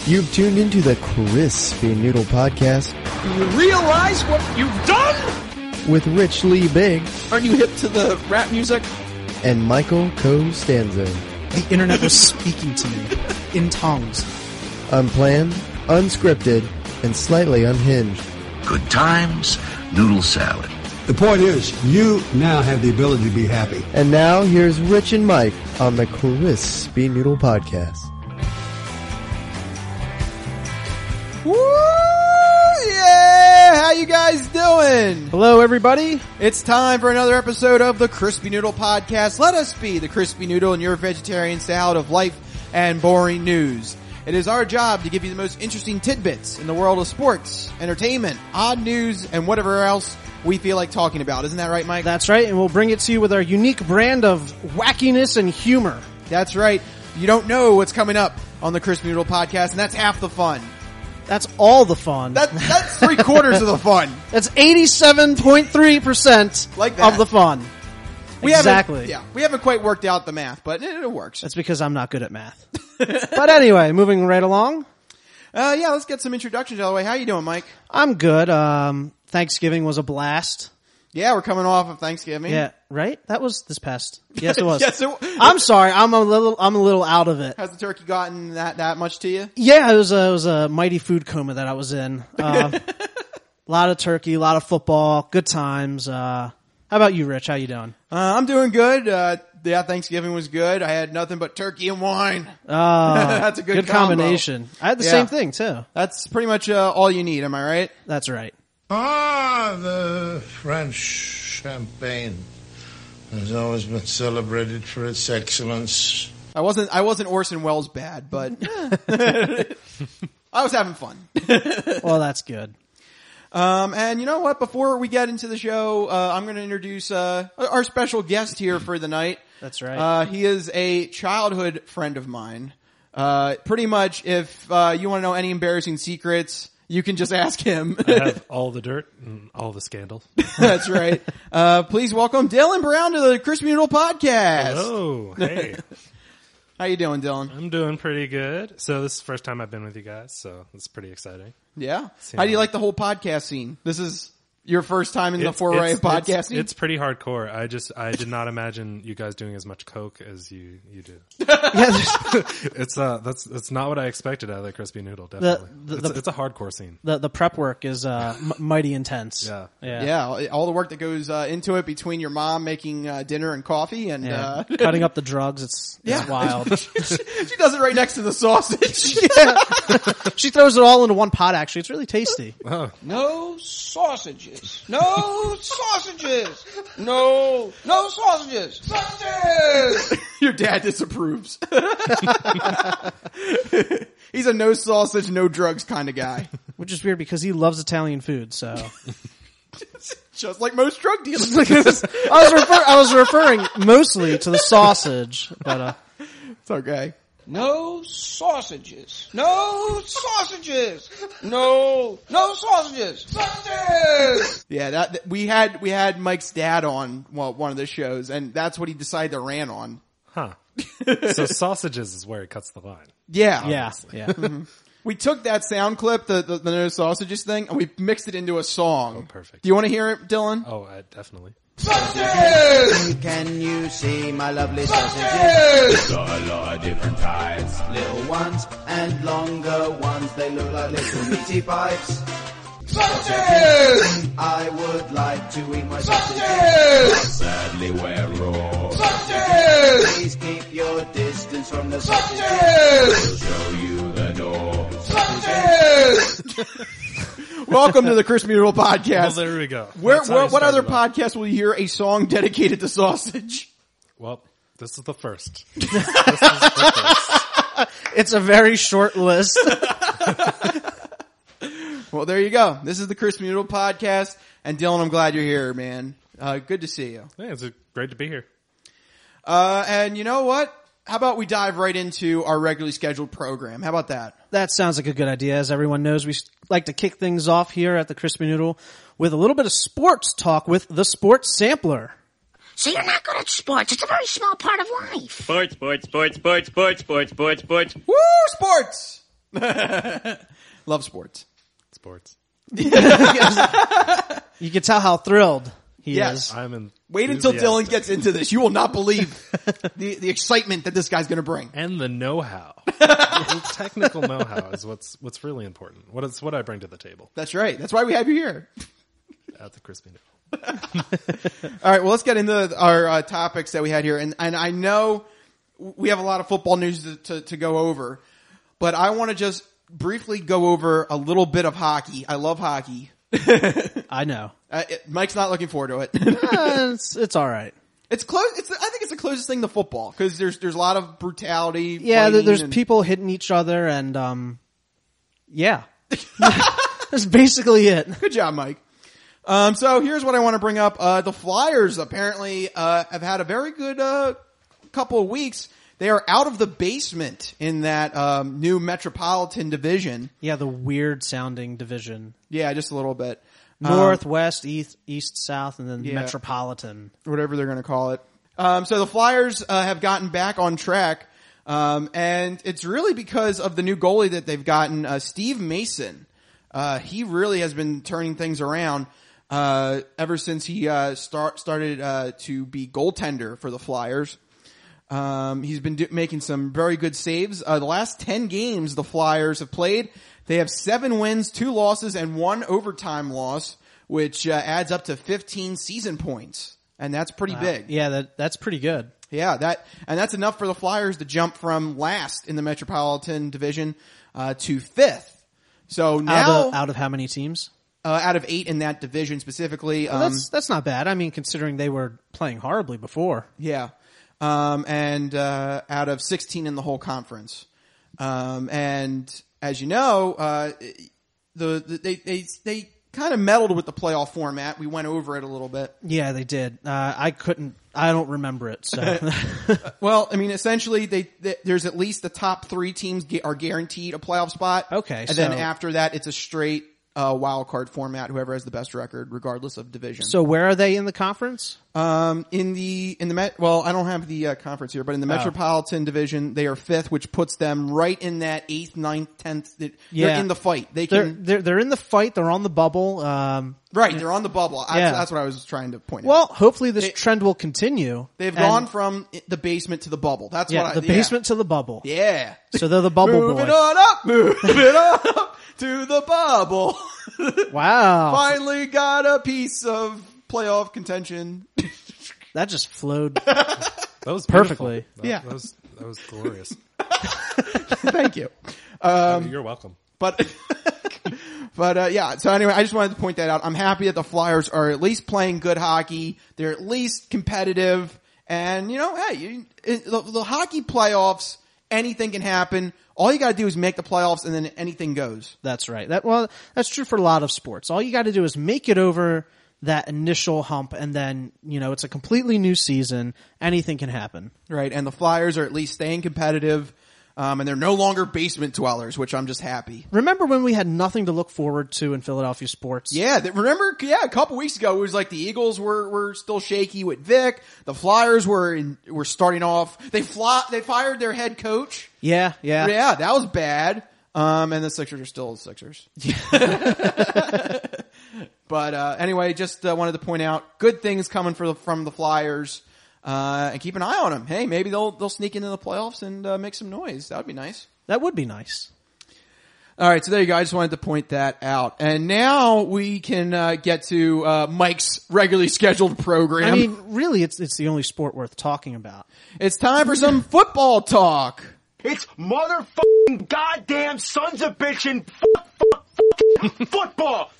You've tuned into the Crispy Noodle Podcast. You realize what you've done? With Rich Lee Big. Aren't you hip to the rap music? And Michael Costanzo. The internet was speaking to me in tongues. Unplanned, unscripted, and slightly unhinged. Good times, noodle salad. The point is, you now have the ability to be happy. And now, here's Rich and Mike on the Crispy Noodle Podcast. Woo! Yeah! How you guys doing? Hello, everybody. It's time for another episode of the Crispy Noodle Podcast. Let us be the Crispy Noodle in your vegetarian salad of life and boring news. It is our job to give you the most interesting tidbits in the world of sports, entertainment, odd news, and whatever else we feel like talking about. Isn't that right, Mike? That's right, and we'll bring it to you with our unique brand of wackiness and humor. That's right. You don't know what's coming up on the Crispy Noodle Podcast, and that's half the fun. That's all the fun. That's 3/4 of the fun. That's 87.3% like that. of the fun. Exactly. We haven't quite worked out the math, but it works. That's because I'm not good at math. But anyway, moving right along. Let's get some introductions out of the way. How you doing, Mike? I'm good. Thanksgiving was a blast. Yeah, we're coming off of Thanksgiving. Yeah, right? That was this past. Yes, it was. Yes, I'm sorry. I'm a little out of it. Has the turkey gotten that much to you? Yeah, it was a mighty food coma that I was in. A lot of turkey, a lot of football, good times. How about you, Rich? How you doing? I'm doing good. Thanksgiving was good. I had nothing but turkey and wine. That's a good combination. I had the same thing too. That's pretty much all you need. Am I right? That's right. The French champagne has always been celebrated for its excellence. I wasn't Orson Welles bad, but I was having fun. Well, that's good. And you know what? Before we get into the show, I'm going to introduce our special guest here for the night. That's right. He is a childhood friend of mine. Pretty much, if you want to know any embarrassing secrets, you can just ask him. I have all the dirt and all the scandal. That's right. Please welcome Dylan Brown to the Crispy Noodle Podcast. Hello. Hey. How you doing, Dylan? I'm doing pretty good. So this is the first time I've been with you guys, so it's pretty exciting. Yeah. How do you like the whole podcast scene? This is your first time in the foray of podcasting? It's pretty hardcore. I did not imagine you guys doing as much coke as you do. It's not what I expected out of the Crispy Noodle, definitely. It's a hardcore scene. The prep work is mighty intense. Yeah, all the work that goes into it between your mom making dinner and coffee and cutting up the drugs. It's wild. She does it right next to the sausage. Yeah. She throws it all into one pot, actually. It's really tasty. Oh. No sausages. No sausages. No sausages. Sausages. Your dad disapproves. He's a no sausage, no drugs kind of guy. Which is weird because he loves Italian food, so. Just like most drug dealers. I was referring mostly to the sausage, but it's okay. No sausages. No sausages. No sausages. Sausages. Yeah, we had Mike's dad on one of the shows, and that's what he decided to rant on. Huh. So sausages is where he cuts the line. Yeah. Yeah. Mm-hmm. We took that sound clip, the no sausages thing, and we mixed it into a song. Oh, perfect. Do you want to hear it, Dylan? Oh, definitely. Sausages! Can you see my lovely sausages? Got a lot of different types. Little ones and longer ones. They look like little meaty pipes. Sausages! I would like to eat my sausages. Sausages! Sadly, we're raw. Sausages! Please keep your distance from the sausages. We'll show you the door. Sausages! Welcome to the Crispy Noodle Podcast. Well, there we go. What other podcast will you hear a song dedicated to sausage? Well, this is the first. it's a very short list. Well, there you go. This is the Crispy Noodle Podcast. And Dylan, I'm glad you're here, man. Good to see you. Yeah, it's great to be here. And you know what? How about we dive right into our regularly scheduled program? How about that? That sounds like a good idea. As everyone knows, we like to kick things off here at the Crispy Noodle with a little bit of sports talk with the Sports Sampler. So you're not good at sports. It's a very small part of life. Sports. Woo, sports! Love sports. Sports. You can tell how thrilled he is. I'm in. Wait until Dylan gets into this. You will not believe the excitement that this guy's going to bring. And the know-how. The technical know-how is what's really important. What I bring to the table. That's right. That's why we have you here. At the Crispy Noodle. All right, well, let's get into our topics that we had here. And I know we have a lot of football news to go over, but I want to just briefly go over a little bit of hockey. I love hockey. I know. Mike's not looking forward to it. It's all right. It's close. I think it's the closest thing to football because there's a lot of brutality. Yeah, there's people hitting each other, and yeah, that's basically it. Good job, Mike. So here's what I want to bring up. The Flyers apparently have had a very good couple of weeks. They are out of the basement in that new Metropolitan division. Yeah, the weird sounding division. Yeah, just a little bit. North, west, east, south, and then Metropolitan. Whatever they're going to call it. So the Flyers have gotten back on track. And it's really because of the new goalie that they've gotten, Steve Mason. He really has been turning things around ever since he started to be goaltender for the Flyers. He's been making some very good saves. The last 10 games the Flyers have played, they have 7 wins, 2 losses, and 1 overtime loss, which adds up to 15 season points. And that's pretty big. Yeah, that's pretty good. Yeah, that's enough for the Flyers to jump from last in the Metropolitan Division to 5th. So now out of how many teams? Out of 8 in that division specifically. Well, that's not bad. I mean, considering they were playing horribly before. Yeah. And out of 16 in the whole conference. And as you know, they kind of meddled with the playoff format. We went over it a little bit. Yeah, they did. I don't remember it. So, well, I mean, essentially, there's at least the top 3 teams are guaranteed a playoff spot. Okay, and then after that, it's a straight wild card format. Whoever has the best record, regardless of division. So, where are they in the conference? Well, I don't have the conference here, but in the Metropolitan Division, they are 5th, which puts them right in that 8th, 9th, 10th. They're in the fight. They're in the fight. They're on the bubble. Right, they're on the bubble. That's what I was trying to point out. Well, hopefully this trend will continue. They've gone from the basement to the bubble. That's the basement to the bubble. Yeah. So they're the bubble boy. Moving on up to the bubble. Wow. Finally got a piece of playoff contention. That just flowed. That was perfectly. That was glorious. Thank you. You're welcome. But yeah. So anyway, I just wanted to point that out. I'm happy that the Flyers are at least playing good hockey. They're at least competitive. And hey, the hockey playoffs, anything can happen. All you gotta do is make the playoffs and then anything goes. That's right. That's true for a lot of sports. All you gotta do is make it over that initial hump, and then, it's a completely new season. Anything can happen. Right, and the Flyers are at least staying competitive, and they're no longer basement dwellers, which I'm just happy. Remember when we had nothing to look forward to in Philadelphia sports? Yeah, a couple weeks ago, it was like the Eagles were still shaky with Vic. The Flyers were starting off. They fired their head coach. Yeah. Yeah, that was bad. And the Sixers are still the Sixers. But anyway, just wanted to point out good things coming from the Flyers, and keep an eye on them. Hey, maybe they'll sneak into the playoffs and make some noise. That would be nice. That would be nice. All right, so there you go. I just wanted to point that out. And now we can get to Mike's regularly scheduled program. I mean, really, it's the only sport worth talking about. It's time for some football talk. It's motherfucking goddamn sons of bitchin' football.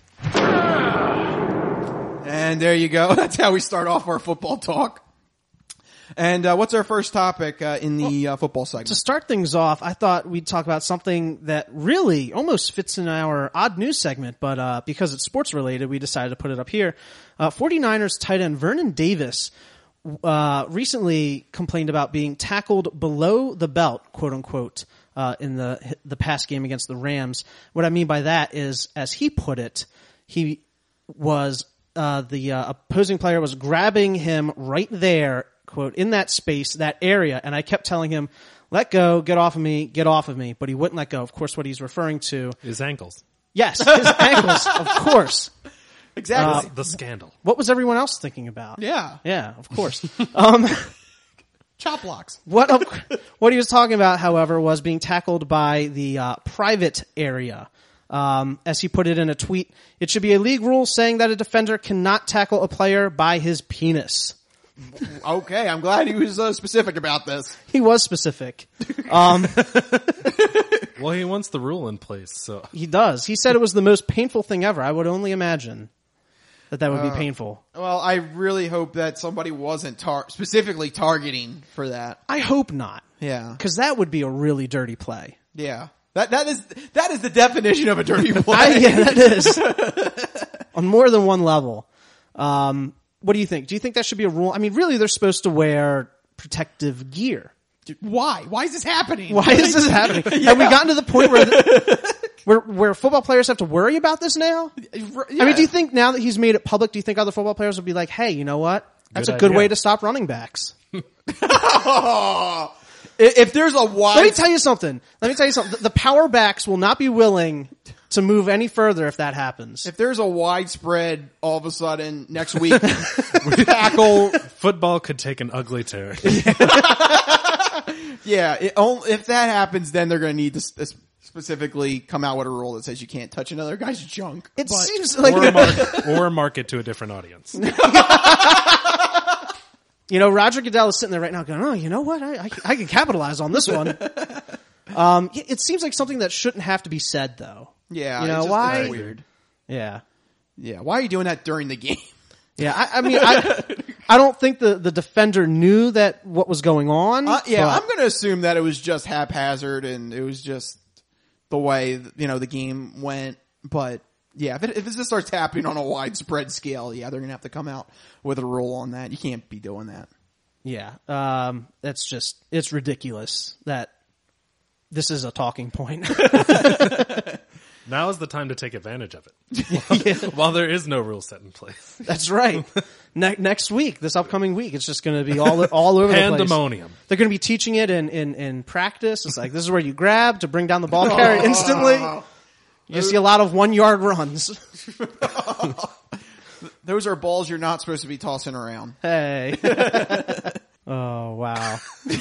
And there you go. That's how we start off our football talk. And what's our first topic in the football segment? To start things off, I thought we'd talk about something that really almost fits in our odd news segment, but because it's sports related, we decided to put it up here. 49ers tight end Vernon Davis recently complained about being tackled below the belt, quote unquote, in the past game against the Rams. What I mean by that is, as he put it, he was the opposing player was grabbing him right there, quote, in that space, that area, and I kept telling him, let go, get off of me, but he wouldn't let go. Of course, what he's referring to his ankles. Yes, his ankles, of course. Exactly. The scandal. What was everyone else thinking about? Yeah, of course. Chop blocks. What he was talking about, however, was being tackled by the private area. As he put it in a tweet, it should be a league rule saying that a defender cannot tackle a player by his penis. Okay, I'm glad he was specific about this. He was specific. Well, he wants the rule in place, so. He does. He said it was the most painful thing ever. I would only imagine that would be painful. Well, I really hope that somebody wasn't specifically targeting for that. I hope not. Yeah. Because that would be a really dirty play. Yeah. That is the definition of a dirty play. Yeah, that is. On more than one level. What do you think? Do you think that should be a rule? I mean, really, they're supposed to wear protective gear. Why? Why is this happening? Why is this happening? Yeah. Have we gotten to the point where football players have to worry about this now? Yeah. I mean, do you think now that he's made it public, do you think other football players will be like, hey, you know what? That's a good way to stop running backs. If there's a wide... Let me tell you something. The power backs will not be willing to move any further if that happens. If there's a widespread, all of a sudden, next week, tackle... Football could take an ugly turn. Yeah, if that happens, then they're going to need to specifically come out with a rule that says you can't touch another guy's junk. It seems like... Or market to a different audience. You know, Roger Goodell is sitting there right now going, oh, you know what? I can capitalize on this one. It seems like something that shouldn't have to be said, though. Yeah. You know, why? It's weird. Yeah. Yeah. Why are you doing that during the game? Yeah. I mean, I don't think the defender knew that what was going on. Yeah. I'm going to assume that it was just haphazard and it was just the way, you know, the game went. But yeah, if this starts happening on a widespread scale, yeah, they're going to have to come out with a rule on that. You can't be doing that. Yeah. It's ridiculous that this is a talking point. Now is the time to take advantage of it. While there is no rule set in place. That's right. Next week, this upcoming week, it's just going to be all over the place. Pandemonium. They're going to be teaching it in practice. It's like, this is where you grab to bring down the ball carrier instantly. You see a lot of 1 yard runs. Those are balls you're not supposed to be tossing around. Hey. Oh, wow.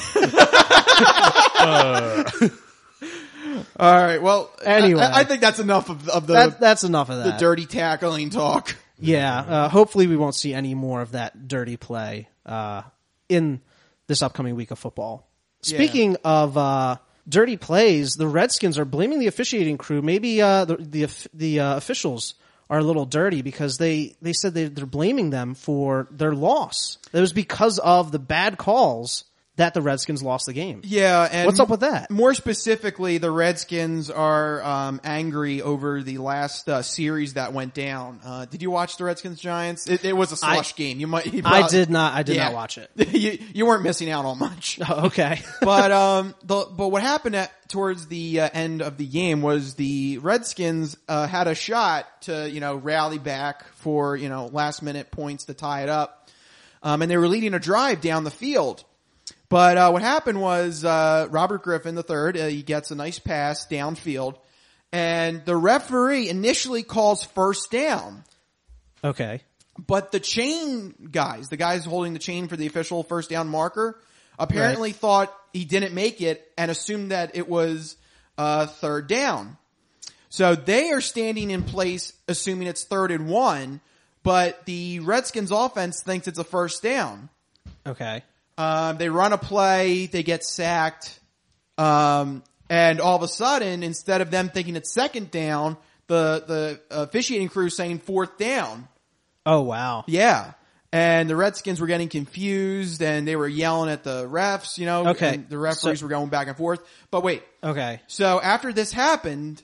All right. Well, anyway, I think that's enough of the. That's enough of that. The dirty tackling talk. Yeah. Hopefully, we won't see any more of that dirty play in this upcoming week of football. Speaking of dirty plays, the Redskins are blaming the officiating crew. Maybe the officials are a little dirty because they said they're blaming them for their loss. It was because of the bad calls that the Redskins lost the game. Yeah, and what's up with that? More specifically, the Redskins are angry over the last series that went down. Did you watch the Redskins-Giants? It was a slush game. I did not. I did not watch it. You weren't missing out on much. Oh, okay. But what happened towards the end of the game was the Redskins had a shot to rally back for last minute points to tie it up, and they were leading a drive down the field. But what happened was Robert Griffin III, he gets a nice pass downfield, and the referee initially calls first down. Okay. But the chain guys, the guys holding the chain for the official first down marker, apparently thought he didn't make it and assumed that it was third down. So they are standing in place assuming it's 3rd and 1, but the Redskins offense thinks it's a first down. Okay. They run a play, they get sacked, and all of a sudden, instead of them thinking it's 2nd down, the officiating crew is saying 4th down. Oh, wow. Yeah. And the Redskins were getting confused, and they were yelling at the refs, Okay. And the referees were going back and forth. But wait. Okay. So after this happened,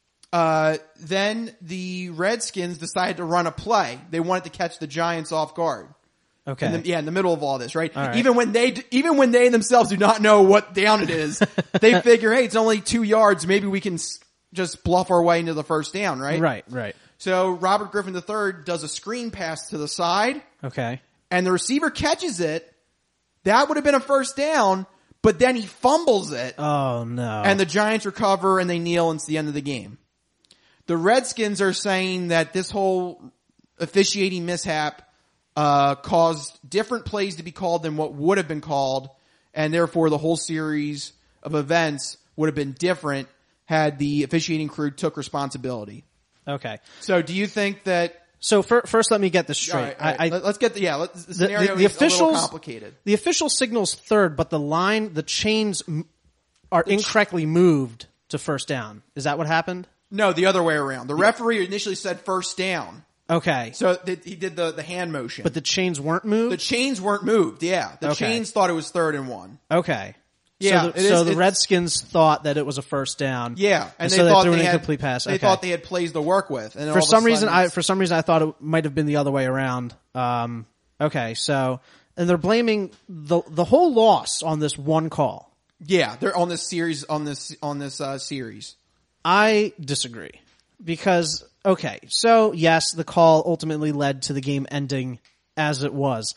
then the Redskins decided to run a play. They wanted to catch the Giants off guard. Okay. In the middle of all this, right? All right. Even when they themselves do not know what down it is, they figure, hey, it's only 2 yards. Maybe we can just bluff our way into the first down, right? Right. So Robert Griffin III does a screen pass to the side. Okay. And the receiver catches it. That would have been a first down, but then he fumbles it. Oh no. And the Giants recover and they kneel and it's the end of the game. The Redskins are saying that this whole officiating mishap caused different plays to be called than what would have been called, and therefore the whole series of events would have been different had the officiating crew took responsibility. Okay. So do you think that... So first let me get this straight. All right. Let's get the scenario the is officials, a little complicated. The official signals third, but the chains are incorrectly moved to first down. Is that what happened? No, the other way around. The referee initially said first down. Okay. So he did the hand motion. But the chains weren't moved? The chains weren't moved, yeah. The chains thought it was 3rd and 1. Okay. Yeah. So the Redskins thought that it was a first down. Yeah. And so they threw an incomplete pass. They thought they had plays to work with. And for some reason I thought it might have been the other way around. Okay. So, and they're blaming the whole loss on this one call. Yeah. They're on this series, series. I disagree. Because, okay, so yes, the call ultimately led to the game ending as it was.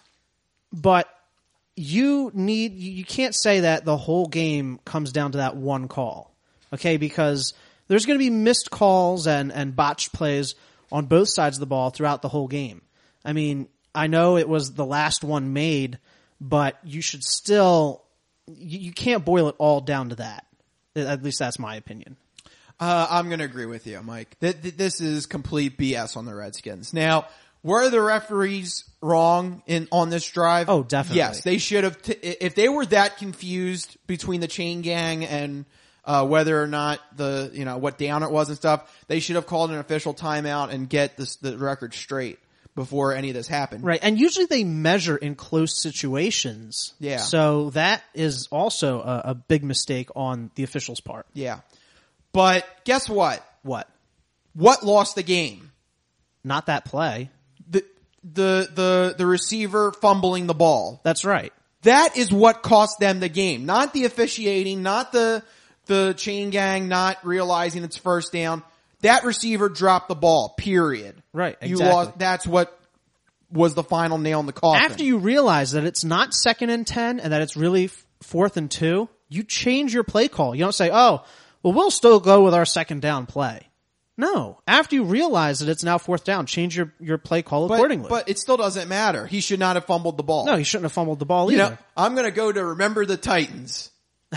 But you can't say that the whole game comes down to that one call. Okay, because there's going to be missed calls and botched plays on both sides of the ball throughout the whole game. I mean, I know it was the last one made, but you should still, you can't boil it all down to that. At least that's my opinion. I'm going to agree with you, Mike. This is complete BS on the Redskins. Now, were the referees wrong on this drive? Oh, definitely. Yes, they should have. If they were that confused between the chain gang and whether or not what down it was and stuff, they should have called an official timeout and get the record straight before any of this happened. Right, and usually they measure in close situations. Yeah. So that is also a big mistake on the officials' part. Yeah. But guess what? What? What lost the game? Not that play. The receiver fumbling the ball. That's right. That is what cost them the game. Not the officiating, not the chain gang not realizing it's first down. That receiver dropped the ball, period. Right, exactly. You lost, that's what was the final nail in the coffin. After you realize that it's not 2nd and 10 and that it's really 4th and 2, you change your play call. You don't say, oh, well, we'll still go with our 2nd down play. No. After you realize that it's now 4th down, change your play call accordingly. But it still doesn't matter. He should not have fumbled the ball. No, he shouldn't have fumbled the ball either. I'm going to go to Remember the Titans.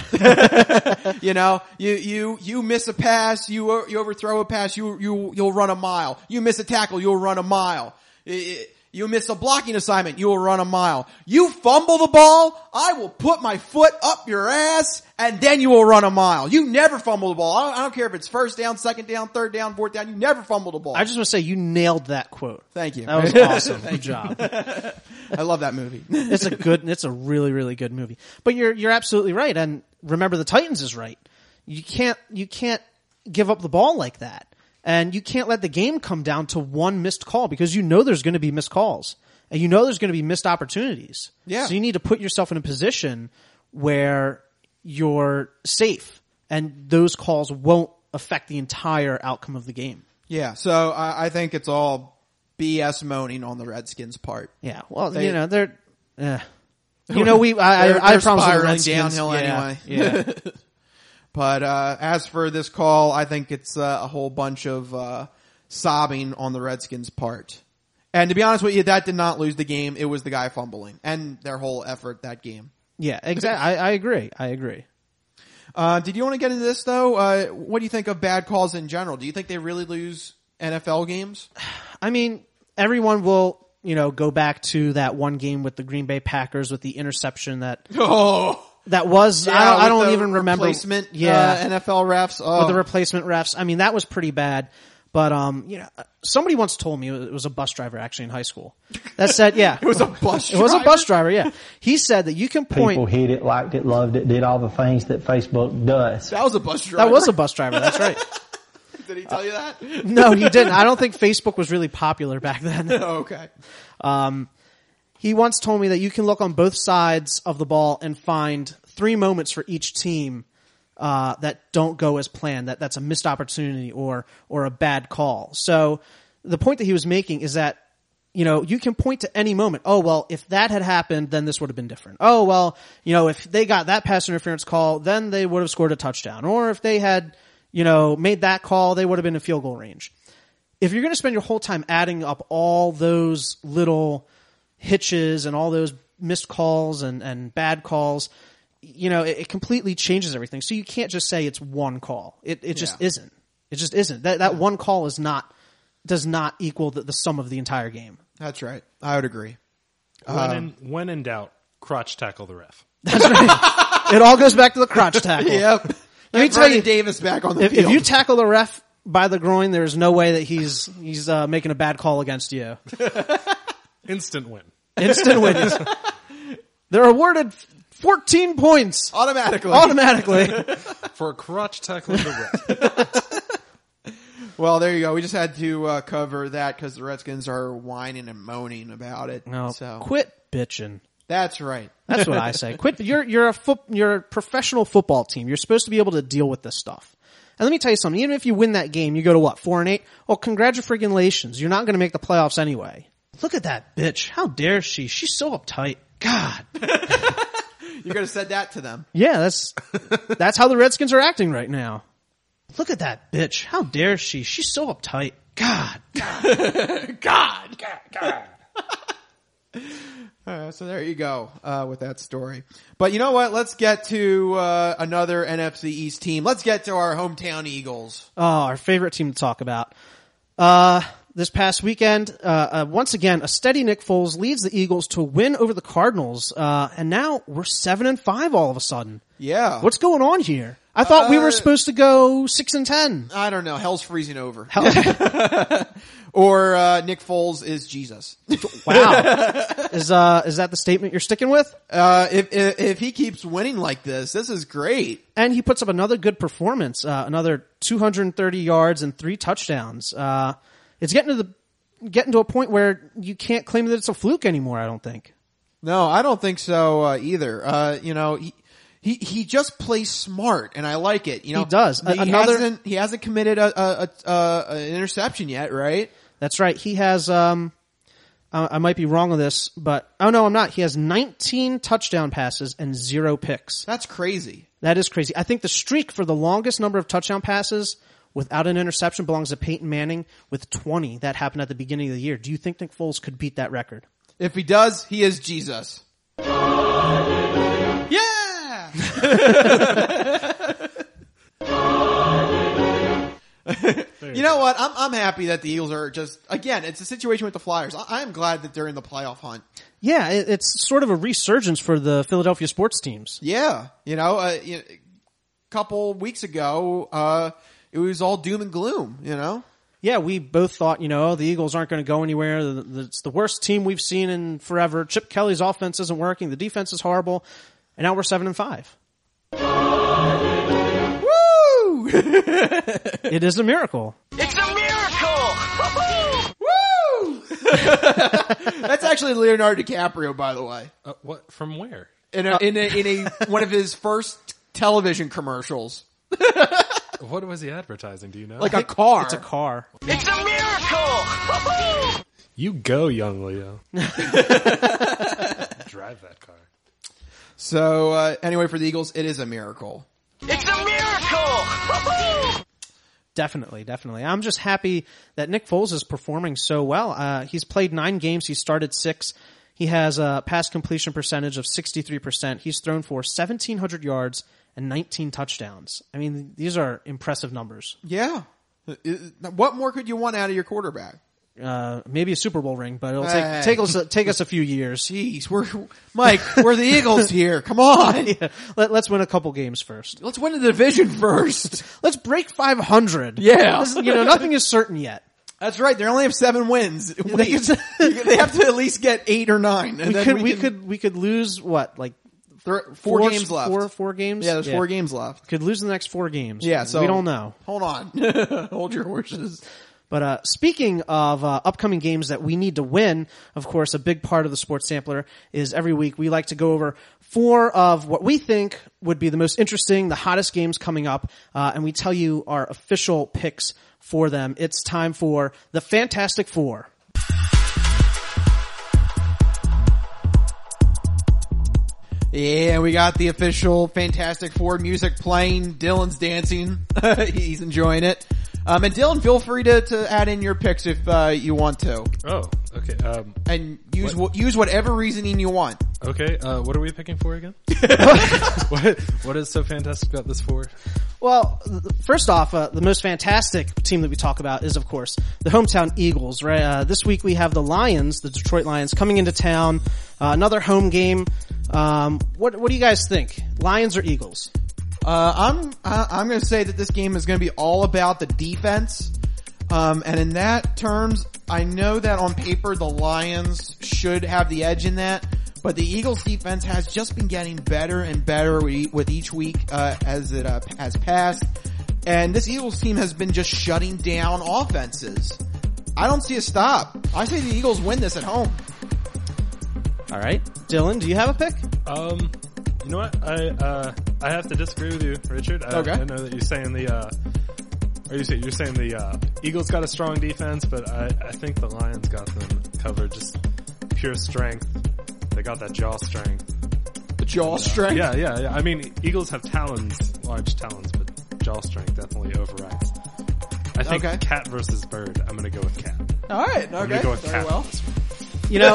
You miss a pass, you overthrow a pass, you'll run a mile. You miss a tackle, you'll run a mile. You miss a blocking assignment, you will run a mile. You fumble the ball, I will put my foot up your ass, and then you will run a mile. You never fumble the ball. I don't care if it's 1st down, 2nd down, 3rd down, 4th down, you never fumble the ball. I just want to say you nailed that quote. Thank you. That was awesome. Good job. I love that movie. It's a really, really good movie. But you're absolutely right, and Remember the Titans is right. You can't give up the ball like that. And you can't let the game come down to one missed call because you know there's going to be missed calls. And you know there's going to be missed opportunities. Yeah. So you need to put yourself in a position where you're safe and those calls won't affect the entire outcome of the game. Yeah. So I think it's all BS moaning on the Redskins' part. Yeah. Well, they're, I promise spiraling downhill anyway. Yeah. But as for this call, I think it's a whole bunch of sobbing on the Redskins' part. And to be honest with you, that did not lose the game. It was the guy fumbling and their whole effort that game. Yeah, exactly. I agree. Did you want to get into this though? What do you think of bad calls in general? Do you think they really lose NFL games? I mean, everyone will, go back to that one game with the Green Bay Packers with the interception that was, yeah, I don't even remember. Replacement, NFL refs. Oh. With the replacement refs. I mean, that was pretty bad. But, somebody once told me, it was a bus driver actually in high school, that said, yeah. It was a bus driver? It was a bus driver, yeah. He said that you can point. People hit it, liked it, loved it, did all the things that Facebook does. That was a bus driver. That was a bus driver, that's right. Did he tell you that? No, he didn't. I don't think Facebook was really popular back then. Okay. He once told me that you can look on both sides of the ball and find 3 moments for each team that don't go as planned, that's a missed opportunity or a bad call. So the point that he was making is that you can point to any moment. Oh, well, if that had happened, then this would have been different. Oh, well, if they got that pass interference call, then they would have scored a touchdown. Or if they had, made that call, they would have been in field goal range. If you're going to spend your whole time adding up all those little hitches and all those missed calls and bad calls, it completely changes everything. So you can't just say it's one call. It just isn't. It just isn't. That one call does not equal the sum of the entire game. That's right. I would agree. When in doubt, crotch tackle the ref. That's right. It all goes back to the crotch tackle. Yep. Let me tell you, Davis back on the field. If you tackle the ref by the groin, there's no way that he's making a bad call against you. Instant win. Instant win. They're awarded 14 points automatically for a crotch tackle the ref. Well, there you go. We just had to cover that because the Redskins are whining and moaning about it. No, so quit bitching. That's right. That's what I say. Quit. You're a professional football team. You're supposed to be able to deal with this stuff. And let me tell you something. Even if you win that game, you go to what, 4-8? Well, congratulations. You're not going to make the playoffs anyway. Look at that bitch. How dare she? She's so uptight. God. You could have said that to them. Yeah, that's how the Redskins are acting right now. Look at that bitch. How dare she? She's so uptight. God. So there you go with that story. But you know what? Let's get to another NFC East team. Let's get to our hometown Eagles. Oh, our favorite team to talk about. This past weekend, once again, a steady Nick Foles leads the Eagles to a win over the Cardinals. And now we're 7-5 all of a sudden. Yeah. What's going on here? I thought we were supposed to go 6-10. I don't know. Hell's freezing over. Or Nick Foles is Jesus. Wow. Is that the statement you're sticking with? If he keeps winning like this is great. And he puts up another good performance, another 230 yards and 3 touchdowns. It's getting to a point where you can't claim that it's a fluke anymore, I don't think. No, I don't think so either. He just plays smart, and I like it. He does. He hasn't committed an interception yet, right? That's right. He has. I might be wrong on this, but no, I'm not. He has 19 touchdown passes and 0 picks. That's crazy. That is crazy. I think the streak for the longest number of touchdown passes without an interception belongs to Peyton Manning with 20. That happened at the beginning of the year. Do you think Nick Foles could beat that record? If he does, he is Jesus. Yeah. You know what? I'm happy that the Eagles are just, again, it's a situation with the Flyers. I'm glad that they're in the playoff hunt. Yeah, it's sort of a resurgence for the Philadelphia sports teams. Yeah. A couple weeks ago, it was all doom and gloom, Yeah, we both thought, the Eagles aren't going to go anywhere. It's the worst team we've seen in forever. Chip Kelly's offense isn't working. The defense is horrible. And now we're 7-5. Woo! It is a miracle. It's a miracle! Woo! That's actually Leonardo DiCaprio, by the way. What? From where? In a one of his first television commercials. What was he advertising? Do you know? Like a car. It's a car. It's a miracle! You go, young Leo. Drive that car. So, anyway, for the Eagles, it is a miracle. It's a miracle! Definitely. I'm just happy that Nick Foles is performing so well. He's played 9 games. He started 6. He has a pass completion percentage of 63%. He's thrown for 1,700 yards and 19 touchdowns. I mean, these are impressive numbers. Yeah. What more could you want out of your quarterback? Maybe a Super Bowl ring, but it'll take us a few years. Jeez, we're the Eagles here. Come on. Yeah. Let's win a couple games first. Let's win the division first. Let's break 500. Yeah. Nothing is certain yet. That's right. They only have 7 wins. They have to at least get 8 or 9. And we could lose what, like 4 games left. 4 games? Yeah, there's 4 games left. Could lose in the next 4 games. Yeah, so we don't know. Hold on. Hold your horses. But speaking of upcoming games that we need to win, of course, a big part of the Sports Sampler is every week we like to go over 4 of what we think would be the most interesting, the hottest games coming up, and we tell you our official picks for them. It's time for the Fantastic Four. Yeah, we got the official Fantastic Four music playing. Dylan's dancing. He's enjoying it. And Dylan, feel free to add in your picks if you want to. Oh, okay. And use whatever reasoning you want. Okay, what are we picking for again? What is so fantastic about this four? Well, first off, the most fantastic team that we talk about is, of course, the hometown Eagles, right? This week we have the Lions, the Detroit Lions, coming into town. Another home game. What do you guys think? Lions or Eagles? I'm gonna say that this game is gonna be all about the defense. And in that terms, I know that on paper the Lions should have the edge in that, but the Eagles defense has just been getting better and better with each week, as it has passed. And this Eagles team has been just shutting down offenses. I don't see a stop. I say the Eagles win this at home. Alright. Dylan, do you have a pick? You know what? I have to disagree with you, Richard. Okay. I know that you're saying you're saying the Eagles got a strong defense, but I think the Lions got them covered. Just pure strength. They got that jaw strength. The jaw strength? Yeah. I mean, Eagles have talons, large talons, but jaw strength definitely overrides. I think cat versus bird. I'm gonna go with cat. Alright, okay. I'm gonna go with very cat. well. You know,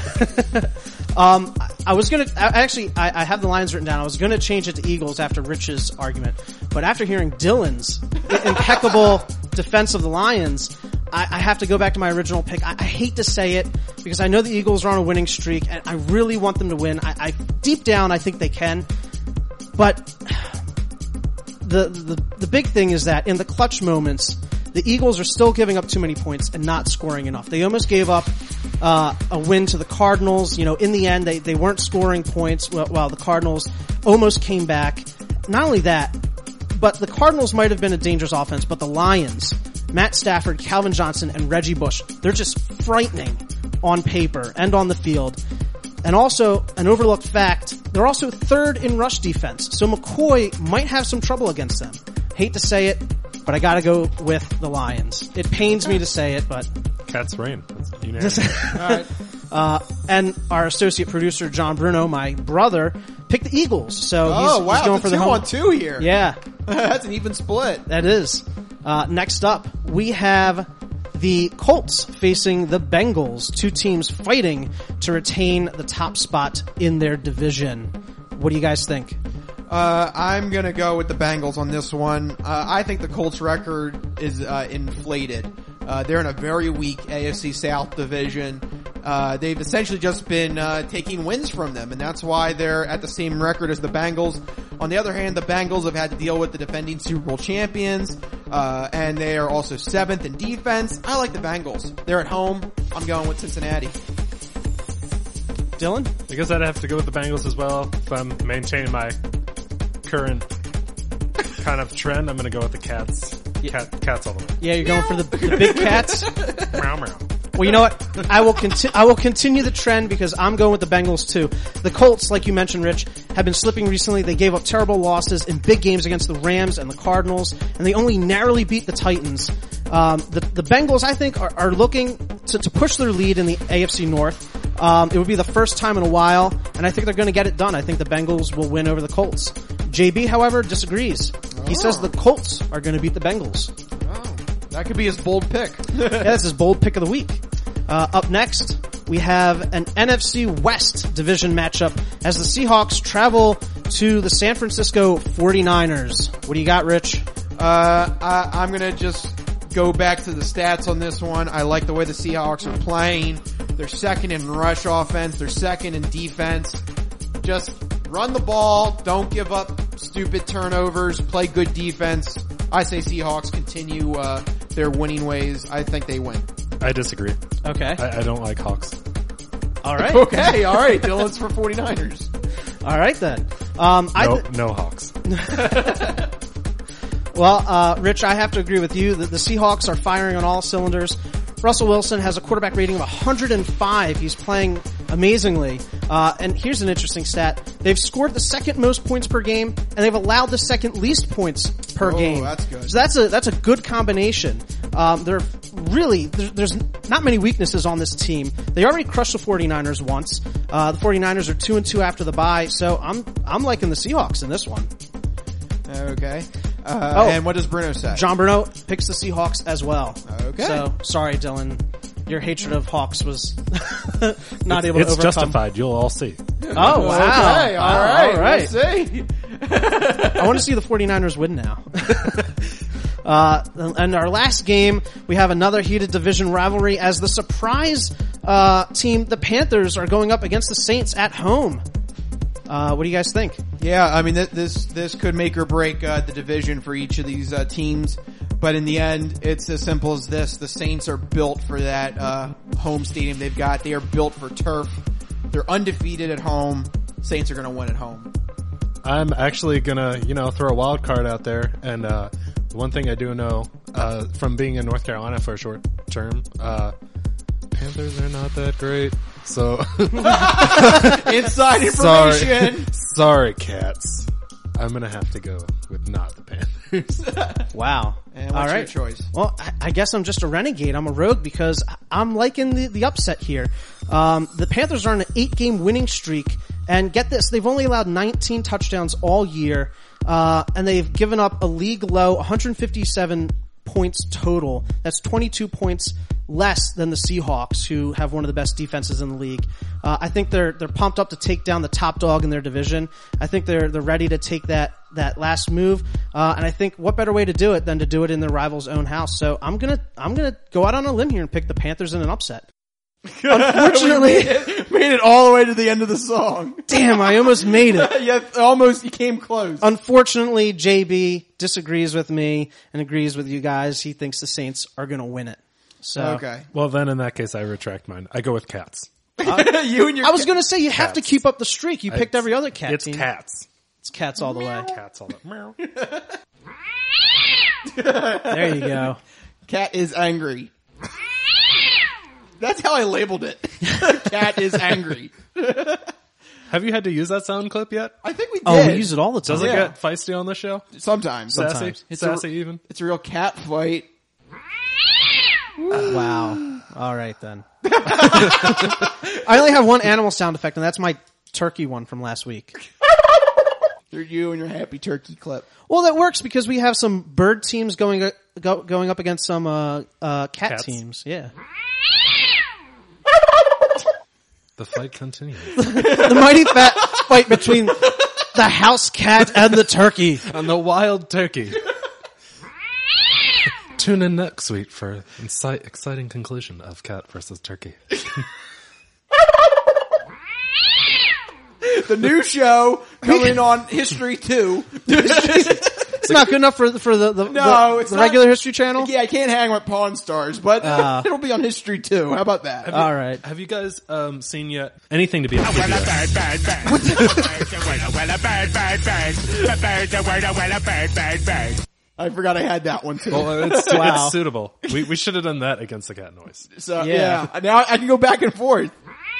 I was gonna, I have the Lions written down. I was gonna change it to Eagles after Rich's argument. But after hearing Dylan's impeccable defense of the Lions, I have to go back to my original pick. I hate to say it because I know the Eagles are on a winning streak and I really want them to win. I deep down, I think they can. But the big thing is that in the clutch moments, the Eagles are still giving up too many points and not scoring enough. They almost gave up a win to the Cardinals. You know, in the end, they weren't scoring points while the Cardinals almost came back. Not only that, but the Cardinals might have been a dangerous offense, but the Lions, Matt Stafford, Calvin Johnson, and Reggie Bush, they're just frightening on paper and on the field. And also, an overlooked fact, they're also third in rush defense. So McCoy might have some trouble against them. Hate to say it, but I gotta go with the Lions. It pains me to say it, but... Cat's reign. That's unanimous. Alright. And our associate producer, John Bruno, my brother, picked the Eagles. So he's going for the home. 2-on-2 here. Yeah. That's an even split. That is. Next up, we have the Colts facing the Bengals. Two teams fighting to retain the top spot in their division. What do you guys think? I'm gonna go with the Bengals on this one. I think the Colts record is inflated. They're in a very weak AFC South division. They've essentially just been taking wins from them, and that's why they're at the same record as the Bengals. On the other hand, the Bengals have had to deal with the defending Super Bowl champions, and they are also 7th in defense. I like the Bengals. They're at home. I'm going with Cincinnati. Dylan? I guess I'd have to go with the Bengals as well. If I'm maintaining my current kind of trend, I'm going to go with the Cats. Cats all the way. Yeah, you're going for the big cats? Meow, meow. Well, you know what? I will continue the trend because I'm going with the Bengals too. The Colts, like you mentioned, Rich, have been slipping recently. They gave up terrible losses in big games against the Rams and the Cardinals, and they only narrowly beat the Titans. The Bengals, I think, are looking to push their lead in the AFC North. It would be the first time in a while, and I think they're going to get it done. I think the Bengals will win over the Colts. JB, however, disagrees. He says the Colts are going to beat the Bengals. Oh, that could be his bold pick. Yeah, that's his bold pick of the week. Up next, we have an NFC West division matchup as the Seahawks travel to the San Francisco 49ers. What do you got, Rich? I'm gonna just go back to the stats on this one. I like the way the Seahawks are playing. They're second in rush offense. They're second in defense. Just run the ball. Don't give up stupid turnovers. Play good defense. I say Seahawks continue their winning ways. I think they win. I disagree. Okay. I don't like Hawks. All right. Okay. All right. Dylan's for 49ers. All right then. No Hawks. Well, Rich, I have to agree with you that the Seahawks are firing on all cylinders. Russell Wilson has a quarterback rating of 105. He's playing amazingly. And here's an interesting stat. They've scored the second most points per game, and they've allowed the second least points per game. That's good. So that's a good combination. They're really, there's not many weaknesses on this team. They already crushed the 49ers once. The 49ers are 2-2 after the bye, so I'm liking the Seahawks in this one. Okay. And what does Bruno say? John Bruno picks the Seahawks as well. Okay. So, sorry, Dylan. Your hatred of Hawks was not able to overcome. It's justified. You'll all see. Oh, wow. Okay, all right. Let's see. I want to see the 49ers win now. And our last game, we have another heated division rivalry as the surprise team, the Panthers, are going up against the Saints at home. What do you guys think? Yeah, I mean, this could make or break the division for each of these teams. But in the end, it's as simple as this. The Saints are built for that home stadium they've got. They are built for turf. They're undefeated at home. Saints are going to win at home. I'm actually gonna, throw a wild card out there. And one thing I do know from being in North Carolina for a short term, Panthers are not that great. So inside information. Sorry, cats. I'm gonna have to go with not the Panthers. Wow. And what's your choice? Well, I guess I'm just a renegade. I'm a rogue because I'm liking the upset here. The Panthers are on an 8-game winning streak, and get this, they've only allowed 19 touchdowns all year, and they've given up a league low 157 points total. That's 22 points less than the Seahawks, who have one of the best defenses in the league. I think they're pumped up to take down the top dog in their division. I think they're ready to take that last move. And I think what better way to do it than to do it in their rival's own house. So I'm gonna go out on a limb here and pick the Panthers in an upset. Unfortunately, made it all the way to the end of the song. Damn, I almost made it. Yeah, almost. You came close. Unfortunately, JB disagrees with me and agrees with you guys. He thinks the Saints are going to win it. So okay. Well, then in that case, I retract mine. I go with cats. You and your. I was going to say you have to keep up the streak. You picked every other cat It's team. cats. It's cats all the way. Cats all the meow. There you go. Cat is angry. That's how I labeled it. Cat is angry. Have you had to use that sound clip yet? I think we did. Oh, we use it all the time. Does it get feisty on the show? Sometimes. Sassy? It's Sassy even? It's a real cat fight. Wow. All right then. I only have one animal sound effect, and that's my turkey one from last week. You and your happy turkey clip. Well, that works because we have some bird teams going up against some cat Cats. teams. Yeah. The fight continues. The mighty fat fight between the house cat and the turkey. And the wild turkey. Tune in next week for exciting conclusion of cat versus turkey. The new show coming on History 2. It's not good enough for the regular History Channel? Yeah, I can't hang with Pawn Stars, but it'll be on History 2. How about that? All right. Have you guys seen yet anything to be on video? I forgot I had that one too. Well, it's suitable. We should have done that against the cat noise. So yeah. Now I can go back and forth.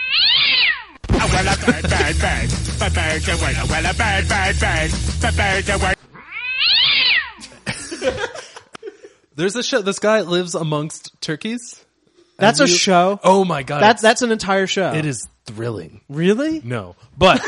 There's a show. This guy lives amongst turkeys. That's a show? Oh my god. That's an entire show. It is thrilling. Really? No. But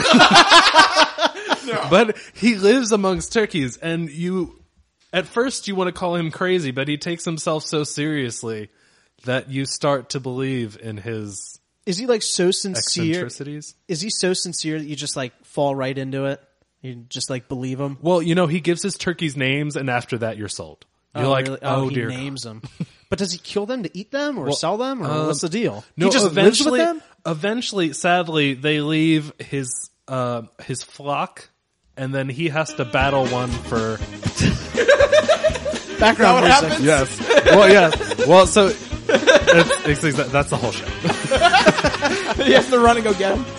but he lives amongst turkeys, and at first you want to call him crazy, but he takes himself so seriously that you start to believe in his Is he like so sincere? eccentricities. Is he so sincere that you just like fall right into it? You just like believe him? Well, he gives his turkeys names, and after that you're sold. You're like, really? oh he dear. names them. But does he kill them to eat them or sell them or what's the deal? No, he just lives with them? Eventually, sadly, they leave his flock, and then he has to battle one for background music. Happens? Yes. Well, yes. Well, so that's the whole show. He has to run and go get him.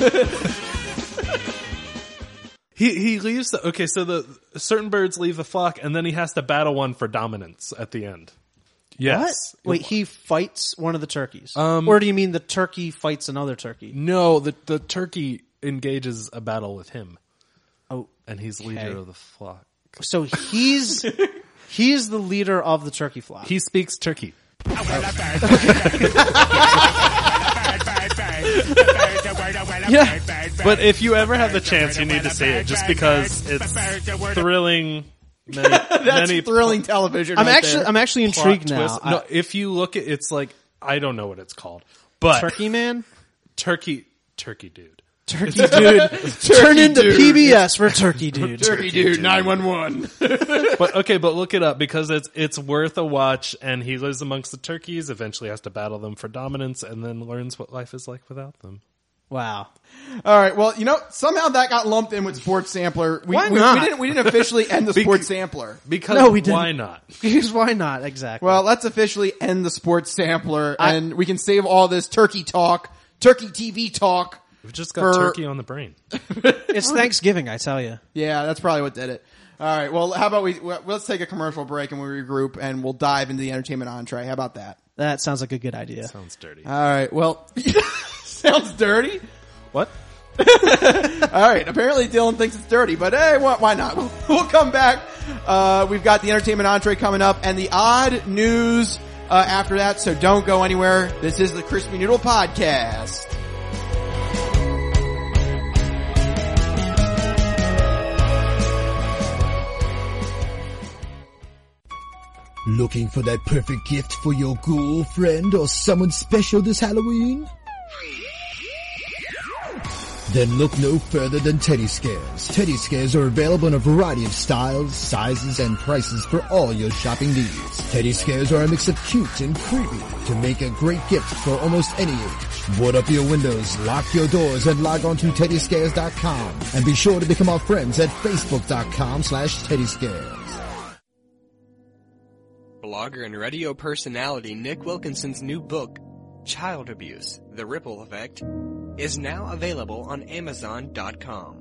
He leaves. Okay, so the certain birds leave the flock, and then he has to battle one for dominance at the end. Yes. What? Wait, he fights one of the turkeys, or do you mean the turkey fights another turkey? No, the turkey engages a battle with him. Oh, and he's leader of the flock. So he's the leader of the turkey flock. He speaks turkey. Yeah. But if you ever have the chance, you need to see it, just because it's thrilling. Many thrilling television. I'm actually intrigued now. Twist. No, if you look at it's like I don't know what it's called, but Turkey Man, Turkey Dude. Turkey Dude, turn into PBS for Turkey Dude. Turkey Dude 911. but look it up because it's worth a watch. And he lives amongst the turkeys. Eventually, has to battle them for dominance, and then learns what life is like without them. Wow. All right. Well, somehow that got lumped in with Sports Sampler. Why not? We didn't officially end the Sports Sampler. Because no, we didn't. Why not? Because why not? Exactly. Well, let's officially end the Sports Sampler, and we can save all this turkey talk, turkey TV talk. We've just got turkey on the brain. It's Thanksgiving, I tell you. Yeah, that's probably what did it. All right. Well, how about let's take a commercial break and we regroup, and we'll dive into the entertainment entree. How about that? That sounds like a good idea. Sounds dirty. All right. Well, sounds dirty. What? All right. Apparently Dylan thinks it's dirty, but hey, why not? We'll come back. We've got the entertainment entree coming up and the odd news after that, so don't go anywhere. This is the Crispy Noodle Podcast. Looking for that perfect gift for your girlfriend or someone special this Halloween? Then look no further than Teddy Scares. Teddy Scares are available in a variety of styles, sizes, and prices for all your shopping needs. Teddy Scares are a mix of cute and creepy to make a great gift for almost any age. Board up your windows, lock your doors, and log on to TeddyScares.com. And be sure to become our friends at Facebook.com/TeddyScares. Blogger and radio personality Nick Wilkinson's new book, Child Abuse, The Ripple Effect, is now available on Amazon.com.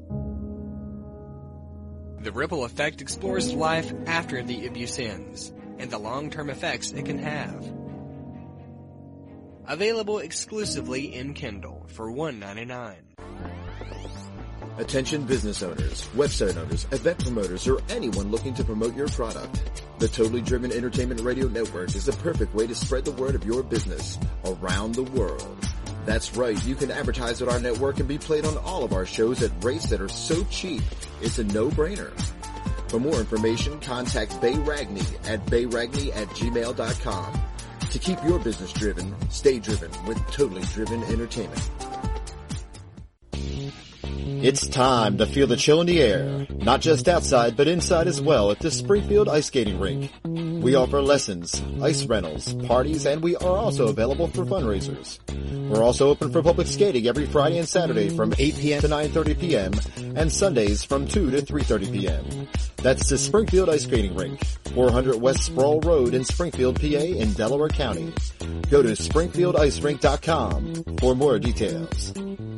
The Ripple Effect explores life after the abuse ends, and the long-term effects it can have. Available exclusively in Kindle for $1.99. Attention business owners, website owners, event promoters, or anyone looking to promote your product. The Totally Driven Entertainment Radio Network is the perfect way to spread the word of your business around the world. That's right, you can advertise at our network and be played on all of our shows at rates that are so cheap, it's a no-brainer. For more information, contact Bay Ragney at bayragney@gmail.com. To keep your business driven, stay driven with Totally Driven Entertainment. It's time to feel the chill in the air, not just outside but inside as well at the Springfield Ice Skating Rink. We offer lessons, ice rentals, parties, and we are also available for fundraisers. We're also open for public skating every Friday and Saturday from 8 p.m. to 9:30 p.m. and Sundays from 2 to 3:30 p.m. That's the Springfield Ice Skating Rink, 400 West Sproul Road in Springfield, PA in Delaware County. Go to SpringfieldIceRink.com for more details.